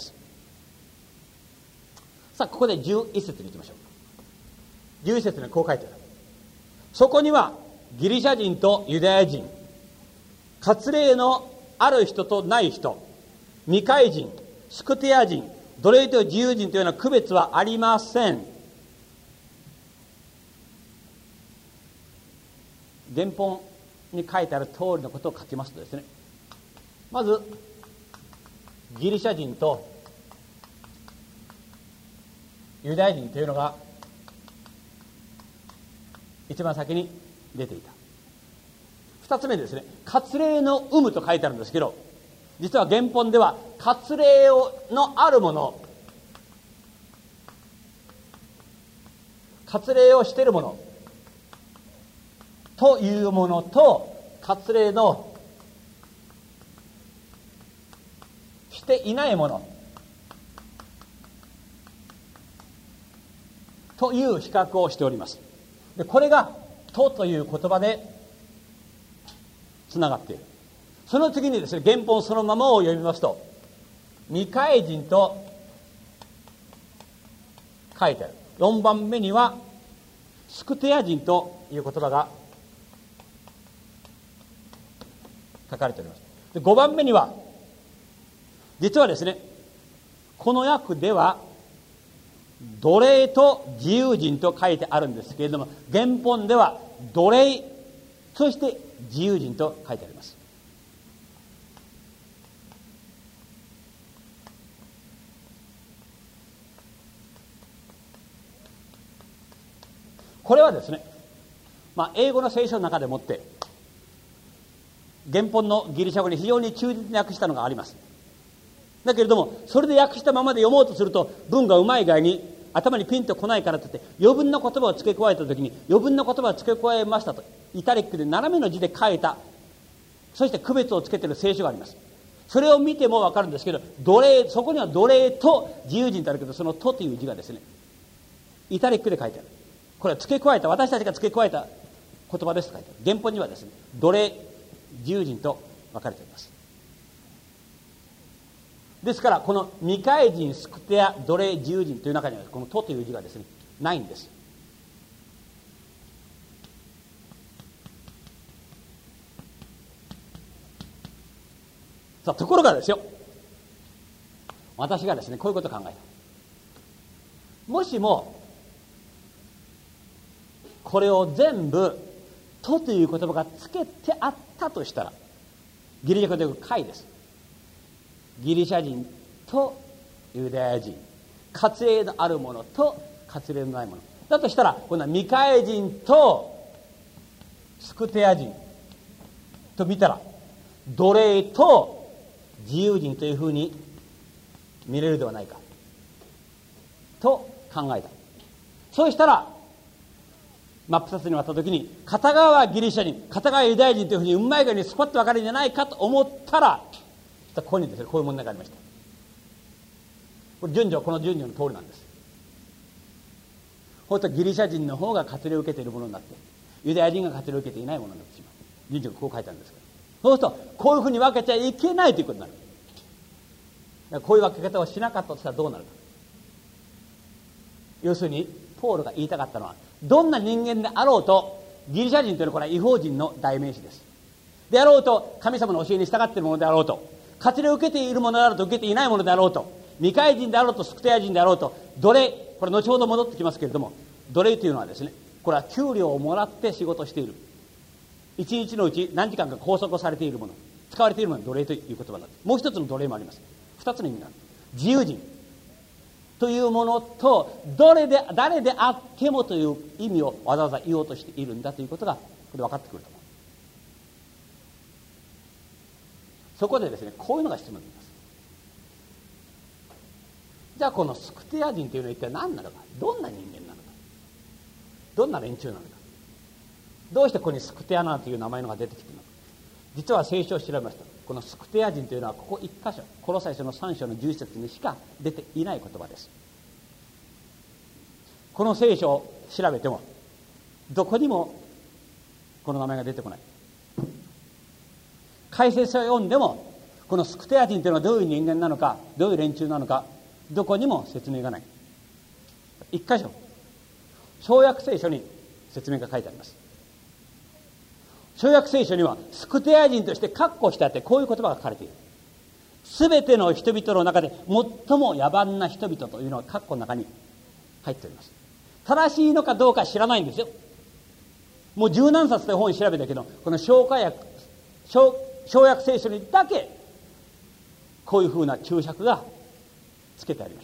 さあ、ここでじゅういち節に行きましょう。じゅういち節にこう書いてある。そこにはギリシャ人とユダヤ人、割礼のある人とない人、未開人、スクテア人、奴隷と自由人というような区別はありません。原本に書いてある通りのことを書きますとですね、まずギリシャ人とユダヤ人というのが一番先に出ていた。二つ目ですね、割礼の有無と書いてあるんですけど、実は原本では割礼のあるもの、割礼をしているものというものと、割礼のしていないものという比較をしております。で、これがとという言葉でつながっている。その次にですね、原本そのままを読みますと、未開人と書いてある。よんばんめにはスクテア人という言葉が書かれております。で、ごばんめには実はですね、この訳では奴隷と自由人と書いてあるんですけれども、原本では奴隷、そして自由人と書いてあります。これはですね、まあ、英語の聖書の中でもって原本のギリシャ語に非常に忠実に訳したのがあります。だけれども、それで訳したままで読もうとすると文がうまい具合に頭にピンとこないからといって余分な言葉を付け加えたときに、余分な言葉を付け加えましたとイタリックで斜めの字で書いた、そして区別をつけている聖書があります。それを見ても分かるんですけど、奴隷、そこには奴隷と自由人とあるけど、そのとという字がですね、イタリックで書いてある。これは付け加えた、私たちが付け加えた言葉ですと書いてある。原本にはですね、奴隷、自由人と分かれています。ですからこの未開人、スクテア、奴隷、自由人という中にはこのとという字がですね、ないんです。さあ、ところがですよ、私がですね、こういうことを考えた。もしもこれを全部とという言葉がつけてあったとしたら、 ギリシャ語でいう会です。ギリシャ人とユダヤ人、割礼のあるものと割礼のないものだとしたら、今度は未開人とスクテア人と見たら、奴隷と自由人というふうに見れるではないかと考えた。そうしたら真っ二つに割った時に、片側はギリシャ人、片側はユダヤ人というふうにうまい具合にスパッと分かるんじゃないかと思ったら、ここにですね、こういう問題がありました。これ順序はこの順序の通りなんです。ほんとギリシャ人の方が割礼を受けているものになって、ユダヤ人が割礼を受けていないものになってしまう。順序がこう書いてあるんですけど、そうするとこういうふうに分けちゃいけないということになる。だからこういう分け方をしなかったとしたらどうなるか。要するにポールが言いたかったのは、どんな人間であろうと、ギリシャ人というのはこれは異邦人の代名詞です。であろうと、神様の教えに従っているものであろうと、割礼を受けているものであろうと、受けていないものであろうと、未開人であろうと、スクテア人であろうと、奴隷、これ後ほど戻ってきますけれども、奴隷というのはですね、これは給料をもらって仕事している、一日のうち何時間か拘束されているもの、使われているものが奴隷という言葉なんです。もう一つの奴隷もあります。二つの意味がある。自由人というものと、どれで誰であってもという意味をわざわざ言おうとしているんだということがこれで分かってくると思う。そこでですね、こういうのが質問になります。じゃあこのスクテア人というのは一体何なのか、どんな人間なのか、どんな連中なのか、どうしてここにスクテアナという名前のが出てきているのか。実は聖書を調べました。このスクテア人というのはここ一箇所、コロサイ書のさん章のじゅういち節にしか出ていない言葉です。この聖書を調べてもどこにもこの名前が出てこない。解説を読んでもこのスクテア人というのはどういう人間なのか、どういう連中なのか、どこにも説明がない。一箇所、小約聖書に説明が書いてあります。小約聖書にはスクテア人として括弧してあって、こういう言葉が書かれている。すべての人々の中で最も野蛮な人々というのは括弧の中に入っております。正しいのかどうか知らないんですよ。もう十何冊で本調べたけど、この小約小小約聖書にだけこういうふうな注釈がつけてありました。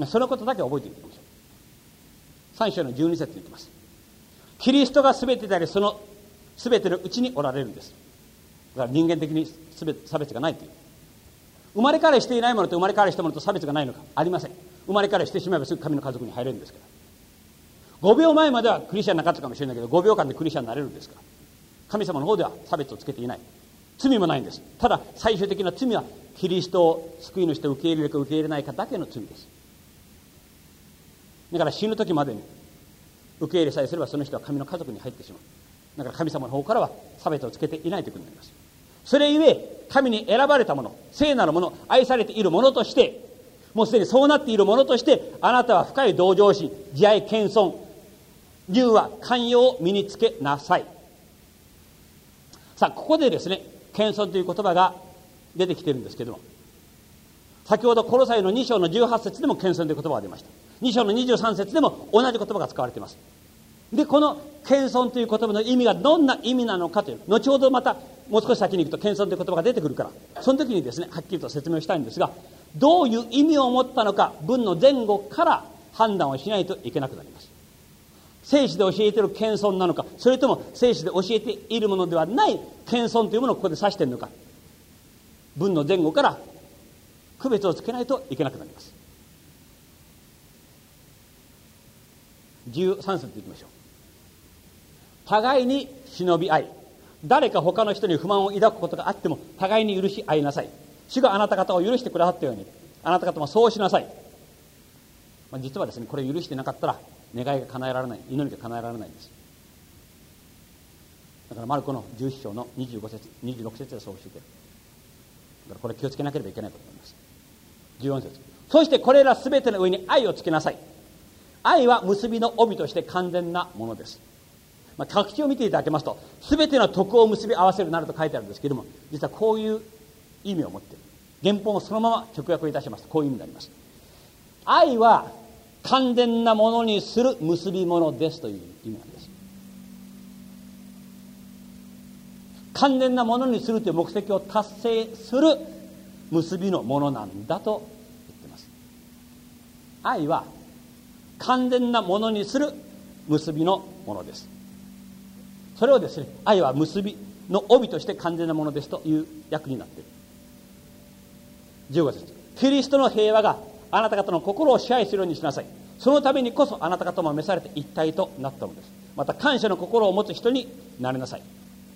そのことだけ覚えておきましょう。さん章のじゅうに節に言ってます。キリストが全てであり、その全てのうちにおられるんです。だから人間的に全て差別がないという。生まれからしていないものと生まれからしたものと差別がないのか、ありません。生まれからしてしまえばすぐ神の家族に入れるんですから。ごびょうまえまではクリスチャンなかったかもしれないけど、ごびょうかんでクリスチャンになれるんですから。神様の方では差別をつけていない。罪もないんです。ただ最終的な罪はキリストを救い主と受け入れるか受け入れないかだけの罪です。だから死ぬ時までに受け入れさえすればその人は神の家族に入ってしまう。だから神様の方からは差別をつけていないということになります。それゆえ神に選ばれたもの、聖なるもの、愛されているものとして、もうすでにそうなっているものとして、あなたは深い同情心、慈愛、謙遜、柔和、寛容を身につけなさい。さあここでですね、謙遜という言葉が出てきているんですけども、先ほどコロサイのに章のじゅうはち節でも謙遜という言葉が出ました。に章のにじゅうさん節でも同じ言葉が使われています。でこの謙遜という言葉の意味がどんな意味なのかという、後ほどまたもう少し先に行くと謙遜という言葉が出てくるから、その時にですねはっきりと説明をしたいんですが、どういう意味を持ったのか文の前後から判断をしないといけなくなります。聖書で教えている謙遜なのか、それとも聖書で教えているものではない謙遜というものをここで指しているのか、文の前後から区別をつけないといけなくなります。じゅうさん節いきましょう。互いに忍び合い、誰か他の人に不満を抱くことがあっても互いに許し合いなさい。主があなた方を許してくださったようにあなた方もそうしなさい。まあ、実はですね、これを許してなかったら願いが叶えられない、祈りが叶えられないんです。だからマルコのじゅういち章のにじゅうご節にじゅうろく節でそう教えている。だからこれ気をつけなければいけないことになります。じゅうよん節、そしてこれらすべての上に愛をつけなさい。愛は結びの帯として完全なものです。まあ、書きを見ていただけますと、すべての徳を結び合わせるなると書いてあるんですけれども、実はこういう意味を持っている。原本をそのまま直訳いたしますとこういう意味になります。愛は完全なものにする結び物ですという意味なんです。 完全なものにするという目的を達成する結びのものなんだと言っています。愛は完全なものにする結びのものです。それをですね、愛は結びの帯として完全なものですという訳になっている。じゅうご節、キリストの平和があなた方の心を支配するようにしなさい。そのためにこそあなた方も召されて一体となったのです。また感謝の心を持つ人になりなさい。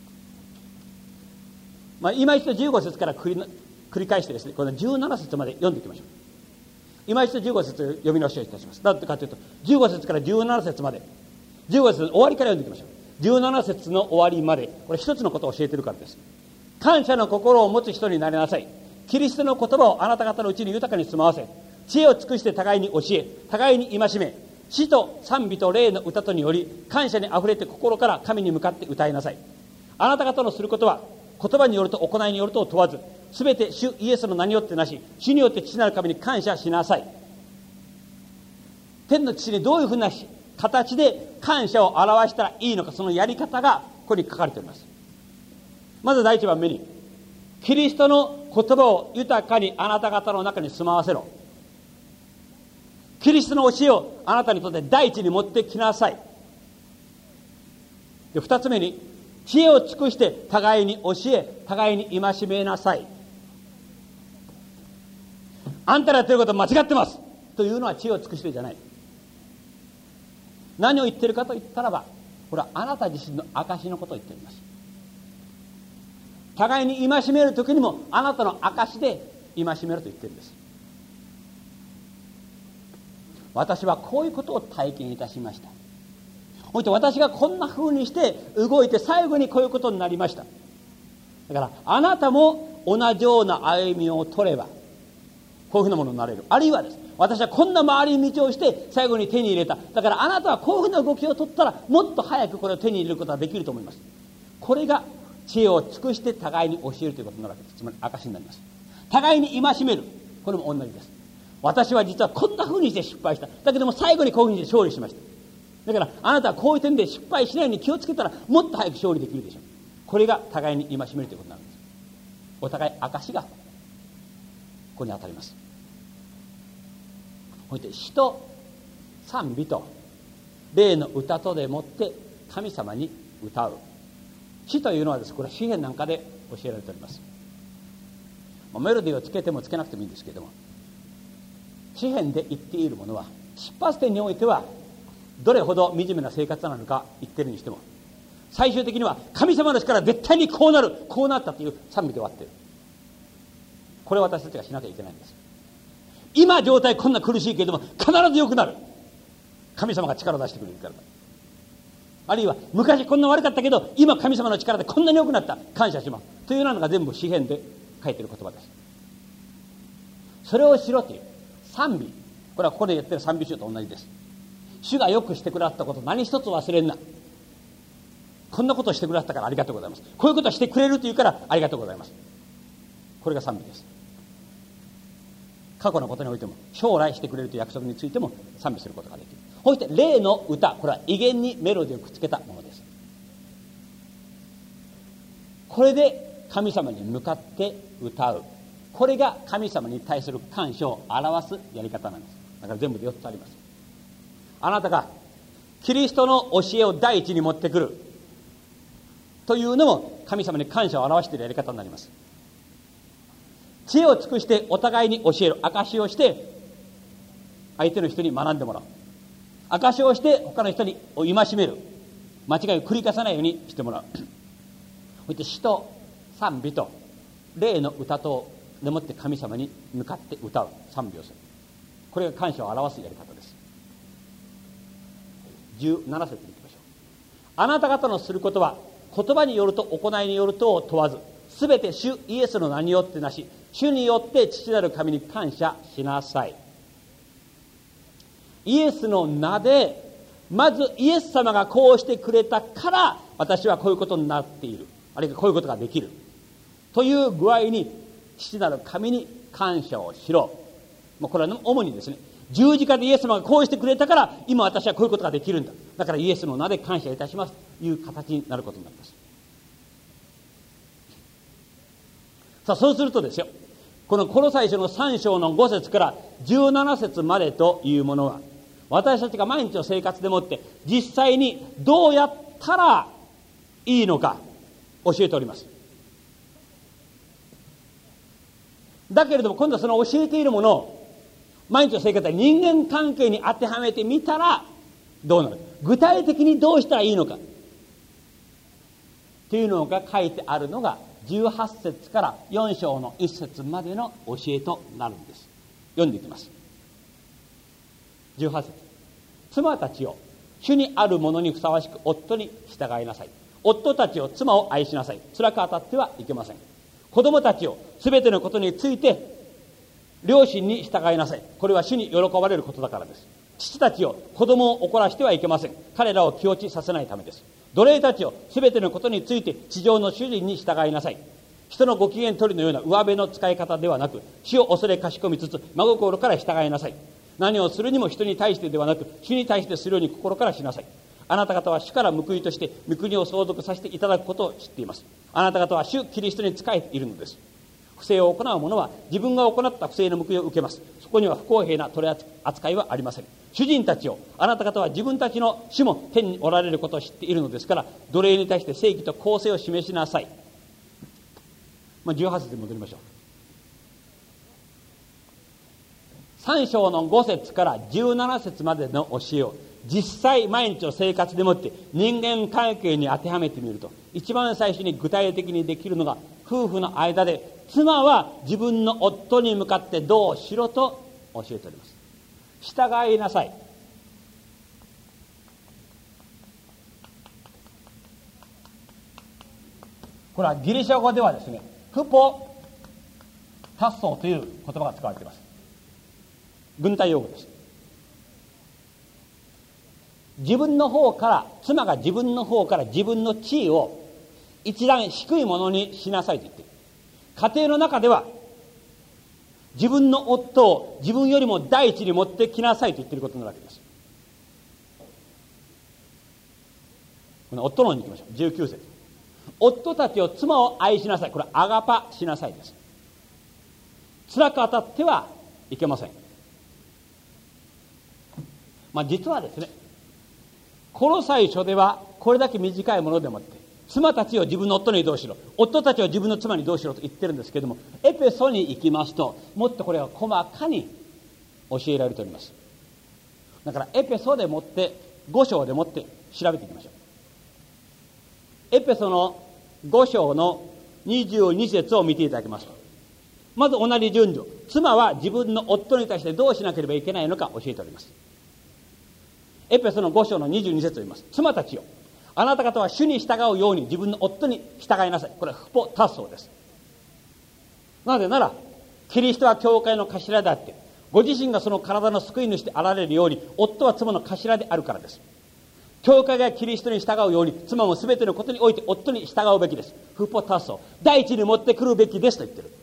まあ、今一度じゅうご節から繰り繰り返してですね、このじゅうなな節まで読んでいきましょう。今一度じゅうご節読み直しをいたします。なぜかというと、じゅうご節からじゅうなな節まで、じゅうご節終わりから読んでいきましょう。じゅうなな節の終わりまで、これ一つのことを教えているからです。感謝の心を持つ人になりなさい。キリストの言葉をあなた方のうちに豊かに住まわせ、知恵を尽くして互いに教え、互いに戒め、詩と賛美と霊の歌とにより感謝にあふれて心から神に向かって歌いなさい。あなた方のすることは言葉によると行いによるとを問わず、すべて主イエスの名によってなし、主によって父なる神に感謝しなさい。天の父にどういうふうな形で感謝を表したらいいのか、そのやり方がここに書かれております。まず第一番目に、キリストの言葉を豊かにあなた方の中に住まわせろ。キリストの教えをあなたにとって第一に持ってきなさい。で、二つ目に、知恵を尽くして互いに教え、互いに戒めなさい。あんたらやってること間違ってますというのは知恵を尽くしてじゃない。何を言ってるかと言ったらば、これはあなた自身の証のことを言っております。互いに戒めるときにもあなたの証で戒めると言ってるんです。私はこういうことを体験いたしました。ほいて私がこんな風にして動いて最後にこういうことになりました。だからあなたも同じような歩みを取ればこういうふうなものになれる。あるいはです、私はこんな回り道をして最後に手に入れた。だからあなたはこういうふうな動きを取ったらもっと早くこれを手に入れることができると思います。これが知恵を尽くして互いに教えるということになるわけです。つまり証になります。互いに戒める。これも同じです。私は実はこんな風にして失敗した。だけども最後にこういう風にして勝利しました。だからあなたはこういう点で失敗しないように気をつけたらもっと早く勝利できるでしょう。これが互いに戒めるということになるんです。お互い証がここに当たります。そして詩と賛美と霊の歌とでもって神様に歌う。詩というのはです、これは詩篇なんかで教えられております。メロディーをつけてもつけなくてもいいんですけれども、詩篇で言っているものは出発点においてはどれほど惨めな生活なのか言ってるにしても、最終的には神様の力絶対にこうなるこうなったという賛美で終わっている。これを私たちがしなきゃいけないんです。今状態こんな苦しいけれども必ず良くなる。神様が力を出してくれるからだ。あるいは昔こんな悪かったけど今神様の力でこんなに良くなった、感謝しますというようなのが全部詩篇で書いている言葉です。それをしろという賛美、これはここで言ってる賛美集と同じです。主がよくしてくださったこと何一つ忘れんな。こんなことをしてくださったからありがとうございます。こういうことをしてくれるというからありがとうございます。これが賛美です。過去のことにおいても将来してくれるという約束についても賛美することができる。そして霊の歌、これは威厳にメロディーをくっつけたものです。これで神様に向かって歌う。これが神様に対する感謝を表すやり方なんです。だから全部でよっつあります。あなたがキリストの教えを第一に持ってくるというのも神様に感謝を表しているやり方になります。知恵を尽くしてお互いに教える、証しをして相手の人に学んでもらう、証しをして他の人に戒める、間違いを繰り返さないようにしてもらう。そして詩と賛美と霊の歌とでもって神様に向かって歌う、賛美をする。これが感謝を表すやり方です。じゅうなな節に行きましょう。あなた方のすることは言葉によると行いによるとを問わず、すべて主イエスの名によってなし、主によって父なる神に感謝しなさい。イエスの名で、まずイエス様がこうしてくれたから私はこういうことになっている、あるいはこういうことができるという具合に父なる神に感謝をしろ。もうこれは主にですね、十字架でイエス様がこうしてくれたから今私はこういうことができるんだ、だからイエスの名で感謝いたしますという形になることになります。 さあそうするとですよ、このコロサイ書のさん章のご節からじゅうなな節までというものは、私たちが毎日の生活でもって実際にどうやったらいいのか教えております。だけれども今度はその教えているものを毎日の生活で人間関係に当てはめてみたらどうなるか、具体的にどうしたらいいのかというのが書いてあるのがじゅうはち節からよん章のいち節までの教えとなるんです。読んでいきます。じゅうはち節、妻たちを主にあるものにふさわしく夫に従いなさい。夫たちを妻を愛しなさい。辛く当たってはいけません。子供たちをすべてのことについて両親に従いなさい。これは主に喜ばれることだからです。父たちを子供を怒らしてはいけません。彼らを気落ちさせないためです。奴隷たちをすべてのことについて地上の主人に従いなさい。人のご機嫌取りのような上辺の使い方ではなく、主を恐れかしこみつつ真心から従いなさい。何をするにも人に対してではなく、主に対してするように心からしなさい。あなた方は主から報いとして御国を相続させていただくことを知っています。あなた方は主キリストに仕えているのです。不正を行う者は自分が行った不正の報いを受けます。そこには不公平な取り扱いはありません。主人たちを、あなた方は自分たちの主も天におられることを知っているのですから、奴隷に対して正義と公正を示しなさい。まあ、じゅうはち節に戻りましょう。さん章のご節からじゅうなな節までの教えを実際毎日の生活でもって人間関係に当てはめてみると、一番最初に具体的にできるのが、夫婦の間で妻は自分の夫に向かってどうしろと教えております。従いなさい。これはギリシャ語ではですね、フポタッソーという言葉が使われています。軍隊用語です。自分の方から、妻が自分の方から自分の地位を一段低いものにしなさいと言っている。家庭の中では自分の夫を自分よりも第一に持ってきなさいと言っていることなわけです。この夫の方に行きましょう。じゅうきゅう節、夫たちを妻を愛しなさい。これアガパしなさいです。辛く当たってはいけません。まあ実はですね、コロサイ書ではこれだけ短いものでもって、妻たちを自分の夫にどうしろ、夫たちを自分の妻にどうしろと言ってるんですけれども、エペソに行きますともっとこれは細かに教えられております。だからエペソでもってご章でもって調べていきましょう。エペソのご章のにじゅうに節を見ていただきますと、まず同じ順序、妻は自分の夫に対してどうしなければいけないのか教えております。エペソのご章のにじゅうに節を言います。妻たちよ、あなた方は主に従うように自分の夫に従いなさい。これはフポタッソーです。なぜならキリストは教会の頭であって、ご自身がその体の救い主であられるように、夫は妻の頭であるからです。教会がキリストに従うように、妻も全てのことにおいて夫に従うべきです。フポタッソー、第一に持ってくるべきですと言ってる。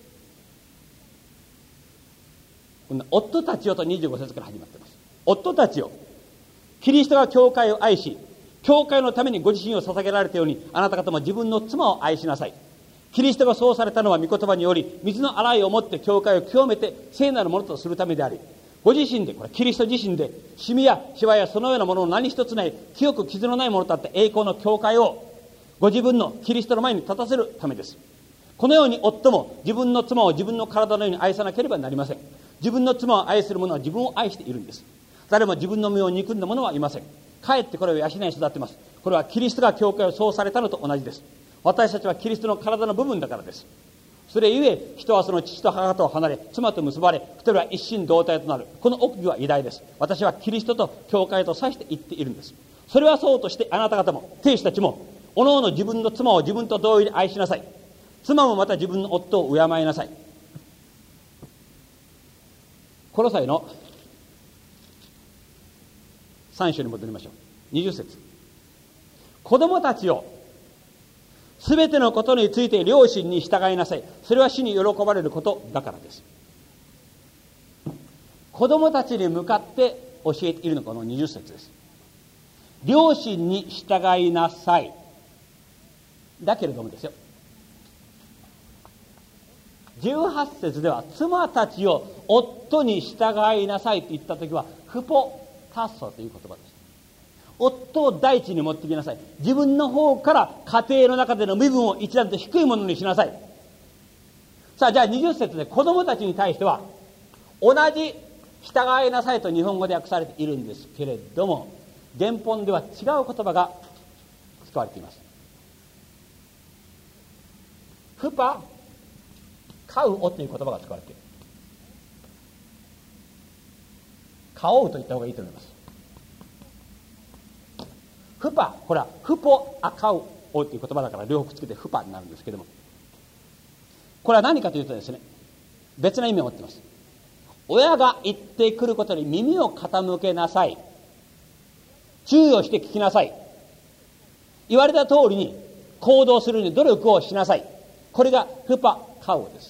こんな夫たちよとにじゅうご節から始まっています。夫たちよ、キリストが教会を愛し、教会のためにご自身を捧げられたように、あなた方も自分の妻を愛しなさい。キリストがそうされたのは御言葉により、水の洗いをもって教会を清めて聖なるものとするためであり、ご自身で、これキリスト自身でシミやシワやそのようなものの何一つない清く傷のないものとあって栄光の教会をご自分のキリストの前に立たせるためです。このように夫も自分の妻を自分の体のように愛さなければなりません。自分の妻を愛する者は自分を愛しているんです。誰も自分の身を憎んだ者はいません。かえってこれを養い育ってます。これはキリストが教会をそうされたのと同じです。私たちはキリストの体の部分だからです。それゆえ人はその父と母と離れ妻と結ばれ、二人は一心同体となる。この奥義は偉大です。私はキリストと教会と指して言っているんです。それはそうとして、あなた方も亭主たちもおのおの自分の妻を自分と同意で愛しなさい。妻もまた自分の夫を敬いなさい。コロサイのさん章に戻りましょう。にじゅう節、子供たちをすべてのことについて両親に従いなさい。それは主に喜ばれることだからです。子供たちに向かって教えているのがこのにじゅう節です。両親に従いなさい。だけれどもですよ、 じゅうはち節では妻たちを夫に従いなさいと言った時はフポタッソという言葉です。夫を第一に持ってきなさい。自分の方から家庭の中での身分を一段と低いものにしなさい。さあ、じゃあにじゅう節で子供たちに対しては同じ従いなさいと日本語で訳されているんですけれども、原本では違う言葉が使われています。フパカウオという言葉が使われている。カオウと言った方がいいと思います。フパ、ほらフポアカウオという言葉だから両方くっつけてフパになるんですけども、これは何かというとですね、別な意味を持っています。親が言ってくることに耳を傾けなさい。注意をして聞きなさい。言われた通りに行動するに努力をしなさい。これがフパカウオです。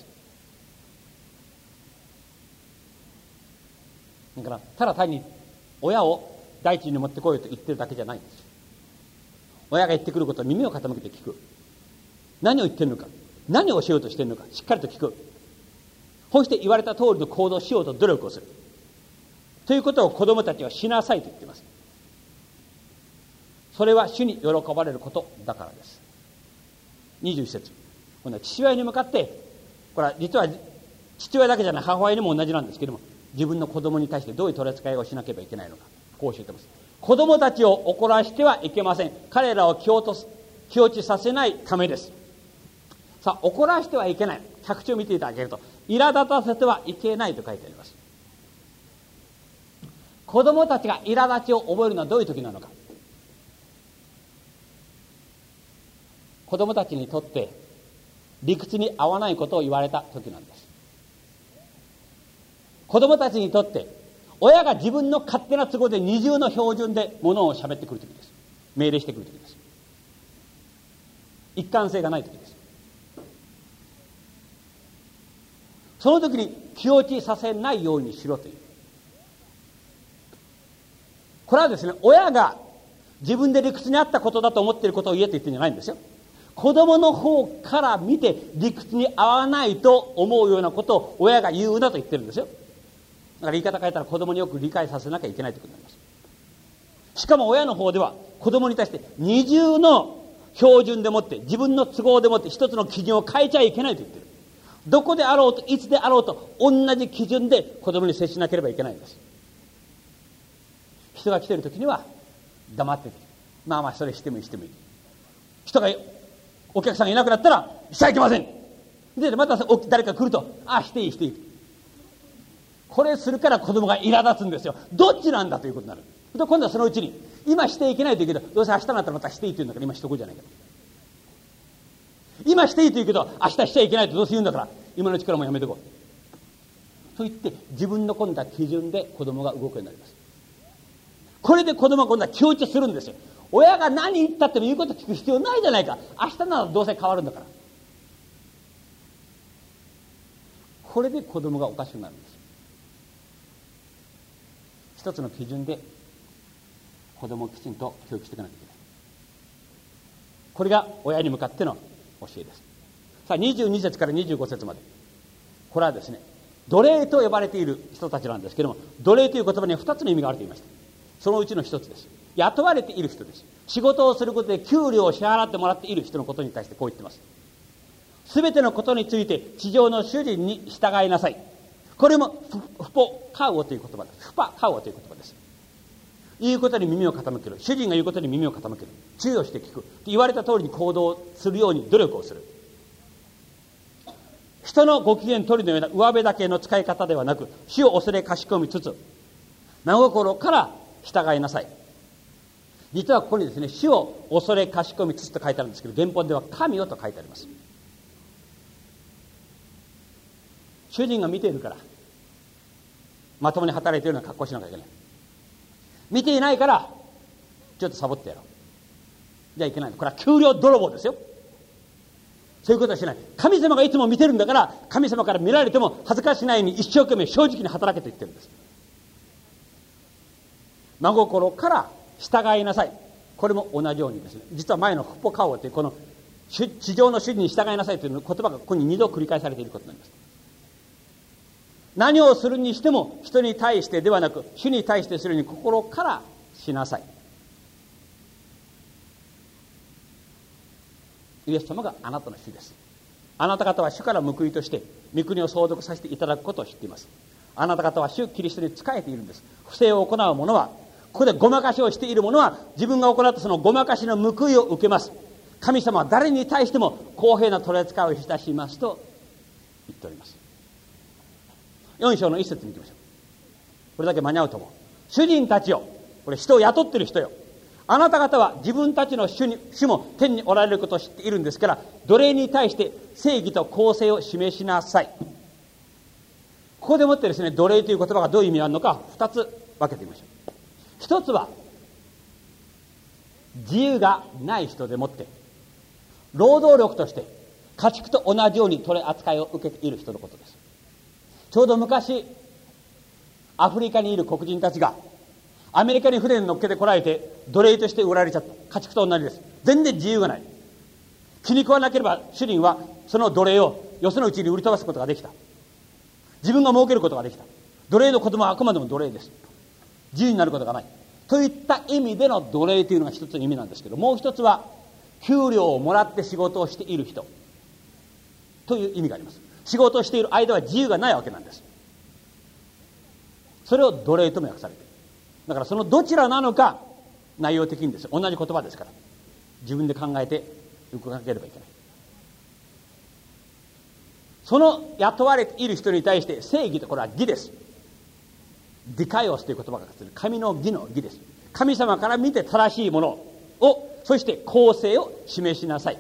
だからただ単に親を第一に持ってこいと言ってるだけじゃないんです。親が言ってくることを耳を傾けて聞く。何を言ってるのか、何をしようとしているのかしっかりと聞く。こうして言われた通りの行動をしようと努力をするということを子供たちはしなさいと言っています。それは主に喜ばれることだからです。にじゅういち節、今度は父親に向かって、これは実は父親だけじゃない母親にも同じなんですけども、自分の子供に対してどういう取り扱いをしなければいけないのか、こう教えています。子供たちを怒らしてはいけません。彼らを気落とす気落ちさせないためです。さあ、怒らしてはいけない、着地を見ていただけると、苛立たせてはいけないと書いてあります。子供たちが苛立ちを覚えるのはどういう時なのか。子供たちにとって理屈に合わないことを言われた時なんです。子供たちにとって親が自分の勝手な都合で二重の標準でものを喋ってくる時です。命令してくる時です。一貫性がない時です。その時に気落ちさせないようにしろという。これはですね、親が自分で理屈に合ったことだと思っていることを言えと言ってるんじゃないんですよ。子供の方から見て理屈に合わないと思うようなことを親が言うなと言ってるんですよ。だから言い方変えたら子供によく理解させなきゃいけないということになります。しかも親の方では子供に対して二重の標準でもって自分の都合でもって一つの基準を変えちゃいけないと言ってる。どこであろうといつであろうと同じ基準で子供に接しなければいけないんです。人が来ている時には黙ってて、まあまあそれしてもいいしてもいい。人がお客さんがいなくなったらしちゃいけません。でまた誰か来ると、ああしていいしていい。これするから子供が苛立つんですよ。どっちなんだということになる。今度はそのうちに今していけないというけど、どうせ明日になったらまたしていいというんだから今しとこうじゃないか。今していいと言うけど明日しちゃいけないとどうせ言うんだから今のうちからもうやめてこうと言って自分の今度は基準で子供が動くようになります。これで子供は今度は気落ちするんですよ。親が何言ったっても言うこと聞く必要ないじゃないか。明日ならどうせ変わるんだから。これで子供がおかしくなるんです。一つの基準で子供をきちんと教育していかなきゃいけない。これが親に向かっての教えです。さあにじゅうに節からにじゅうご節まで、これはですね、奴隷と呼ばれている人たちなんですけれども、奴隷という言葉にはふたつの意味があると言いました。そのうちの一つです。雇われている人です。仕事をすることで給料を支払ってもらっている人のことに対してこう言ってます。すべてのことについて地上の主人に従いなさい。これもフポカウオという言葉です。フパカウオという言葉です。言うことに耳を傾ける。主人が言うことに耳を傾ける。注意をして聞く。言われた通りに行動するように努力をする。人のご機嫌取りのような上辺だけの使い方ではなく、主を恐れかしこみつつ真心から従いなさい。実はここにですね、主を恐れかしこみつつと書いてあるんですけど、原本では神をと書いてあります。主人が見ているからまともに働いているような格好しなきゃいけない。見ていないからちょっとサボってやろうじゃあいけないの。これは給料泥棒ですよ。そういうことはしない。神様がいつも見てるんだから、神様から見られても恥ずかしないように一生懸命正直に働けと言ってるんです。真心から従いなさい。これも同じようにですね、実は前のフポカオというこの地上の主に従いなさいという言葉がここに二度繰り返されていることになります。何をするにしても人に対してではなく主に対してするように心からしなさい。イエス様があなたの主です。あなた方は主から報いとして御国を相続させていただくことを知っています。あなた方は主キリストに仕えているんです。不正を行う者は、ここでごまかしをしている者は自分が行ったそのごまかしの報いを受けます。神様は誰に対しても公平な取り扱いをいたしますと言っております。よん章の一節に行きましょう。これだけ間に合うと思う。主人たちよ、これ人を雇っている人よ、あなた方は自分たちの主に主も天におられることを知っているんですから、奴隷に対して正義と公正を示しなさい。ここでもってですね、奴隷という言葉がどういう意味があるのか二つ分けてみましょう。一つは自由がない人でもって労働力として家畜と同じように取り扱いを受けている人のことです。ちょうど昔アフリカにいる黒人たちがアメリカに船に乗っけてこられて奴隷として売られちゃった。家畜と同じです。全然自由がない。気に食わなければ主人はその奴隷をよそのうちに売り飛ばすことができた。自分が儲けることができた。奴隷の子供はあくまでも奴隷です。自由になることがないといった意味での奴隷というのが一つの意味なんですけど、もう一つは給料をもらって仕事をしている人という意味があります。仕事をしている間は自由がないわけなんです。それを奴隷とも訳されている。だからそのどちらなのか内容的にです。同じ言葉ですから自分で考えて動かなければいけない。その雇われている人に対して正義と、これは義です。ディカイオスという言葉がする神の義の義です。神様から見て正しいものを、そして公正を示しなさい。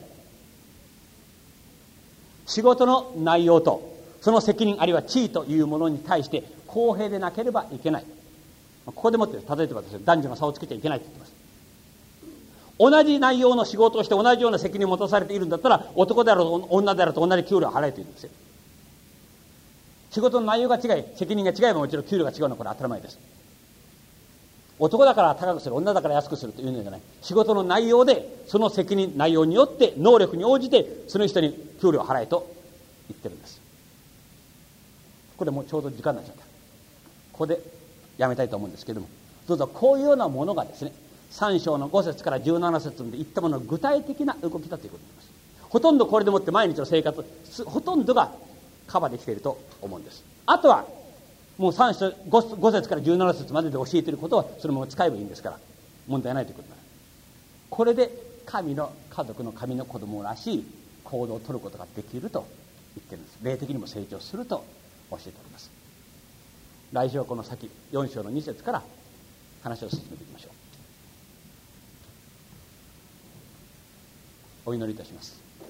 仕事の内容とその責任あるいは地位というものに対して公平でなければいけない。ここでもって例えばですね、男女の差をつけちゃいけないと言ってます。同じ内容の仕事をして同じような責任を持たされているんだったら、男であろう女であろうと同じ給料を払えというんですよ。仕事の内容が違い責任が違えばもちろん給料が違うのはこれ当たり前です。男だから高くする、女だから安くするというのじゃない。仕事の内容でその責任内容によって能力に応じてその人に給料を払えと言ってるんです。これもうちょうど時間になっちゃった。ここでやめたいと思うんですけれども、どうぞこういうようなものがですね、さん章のご節からじゅうなな節で言ったものの具体的な動きだということになります。ほとんどこれでもって毎日の生活ほとんどがカバーできていると思うんです。あとはもうさん章 5, 5節からじゅうなな節までで教えていることはそのまま使えばいいんですから問題ないということになる。これで神の家族の神の子供らしい行動を取ることができると言っているんです。霊的にも成長すると教えております。来週はこの先よん章のに節から話を進めていきましょう。お祈りいたします。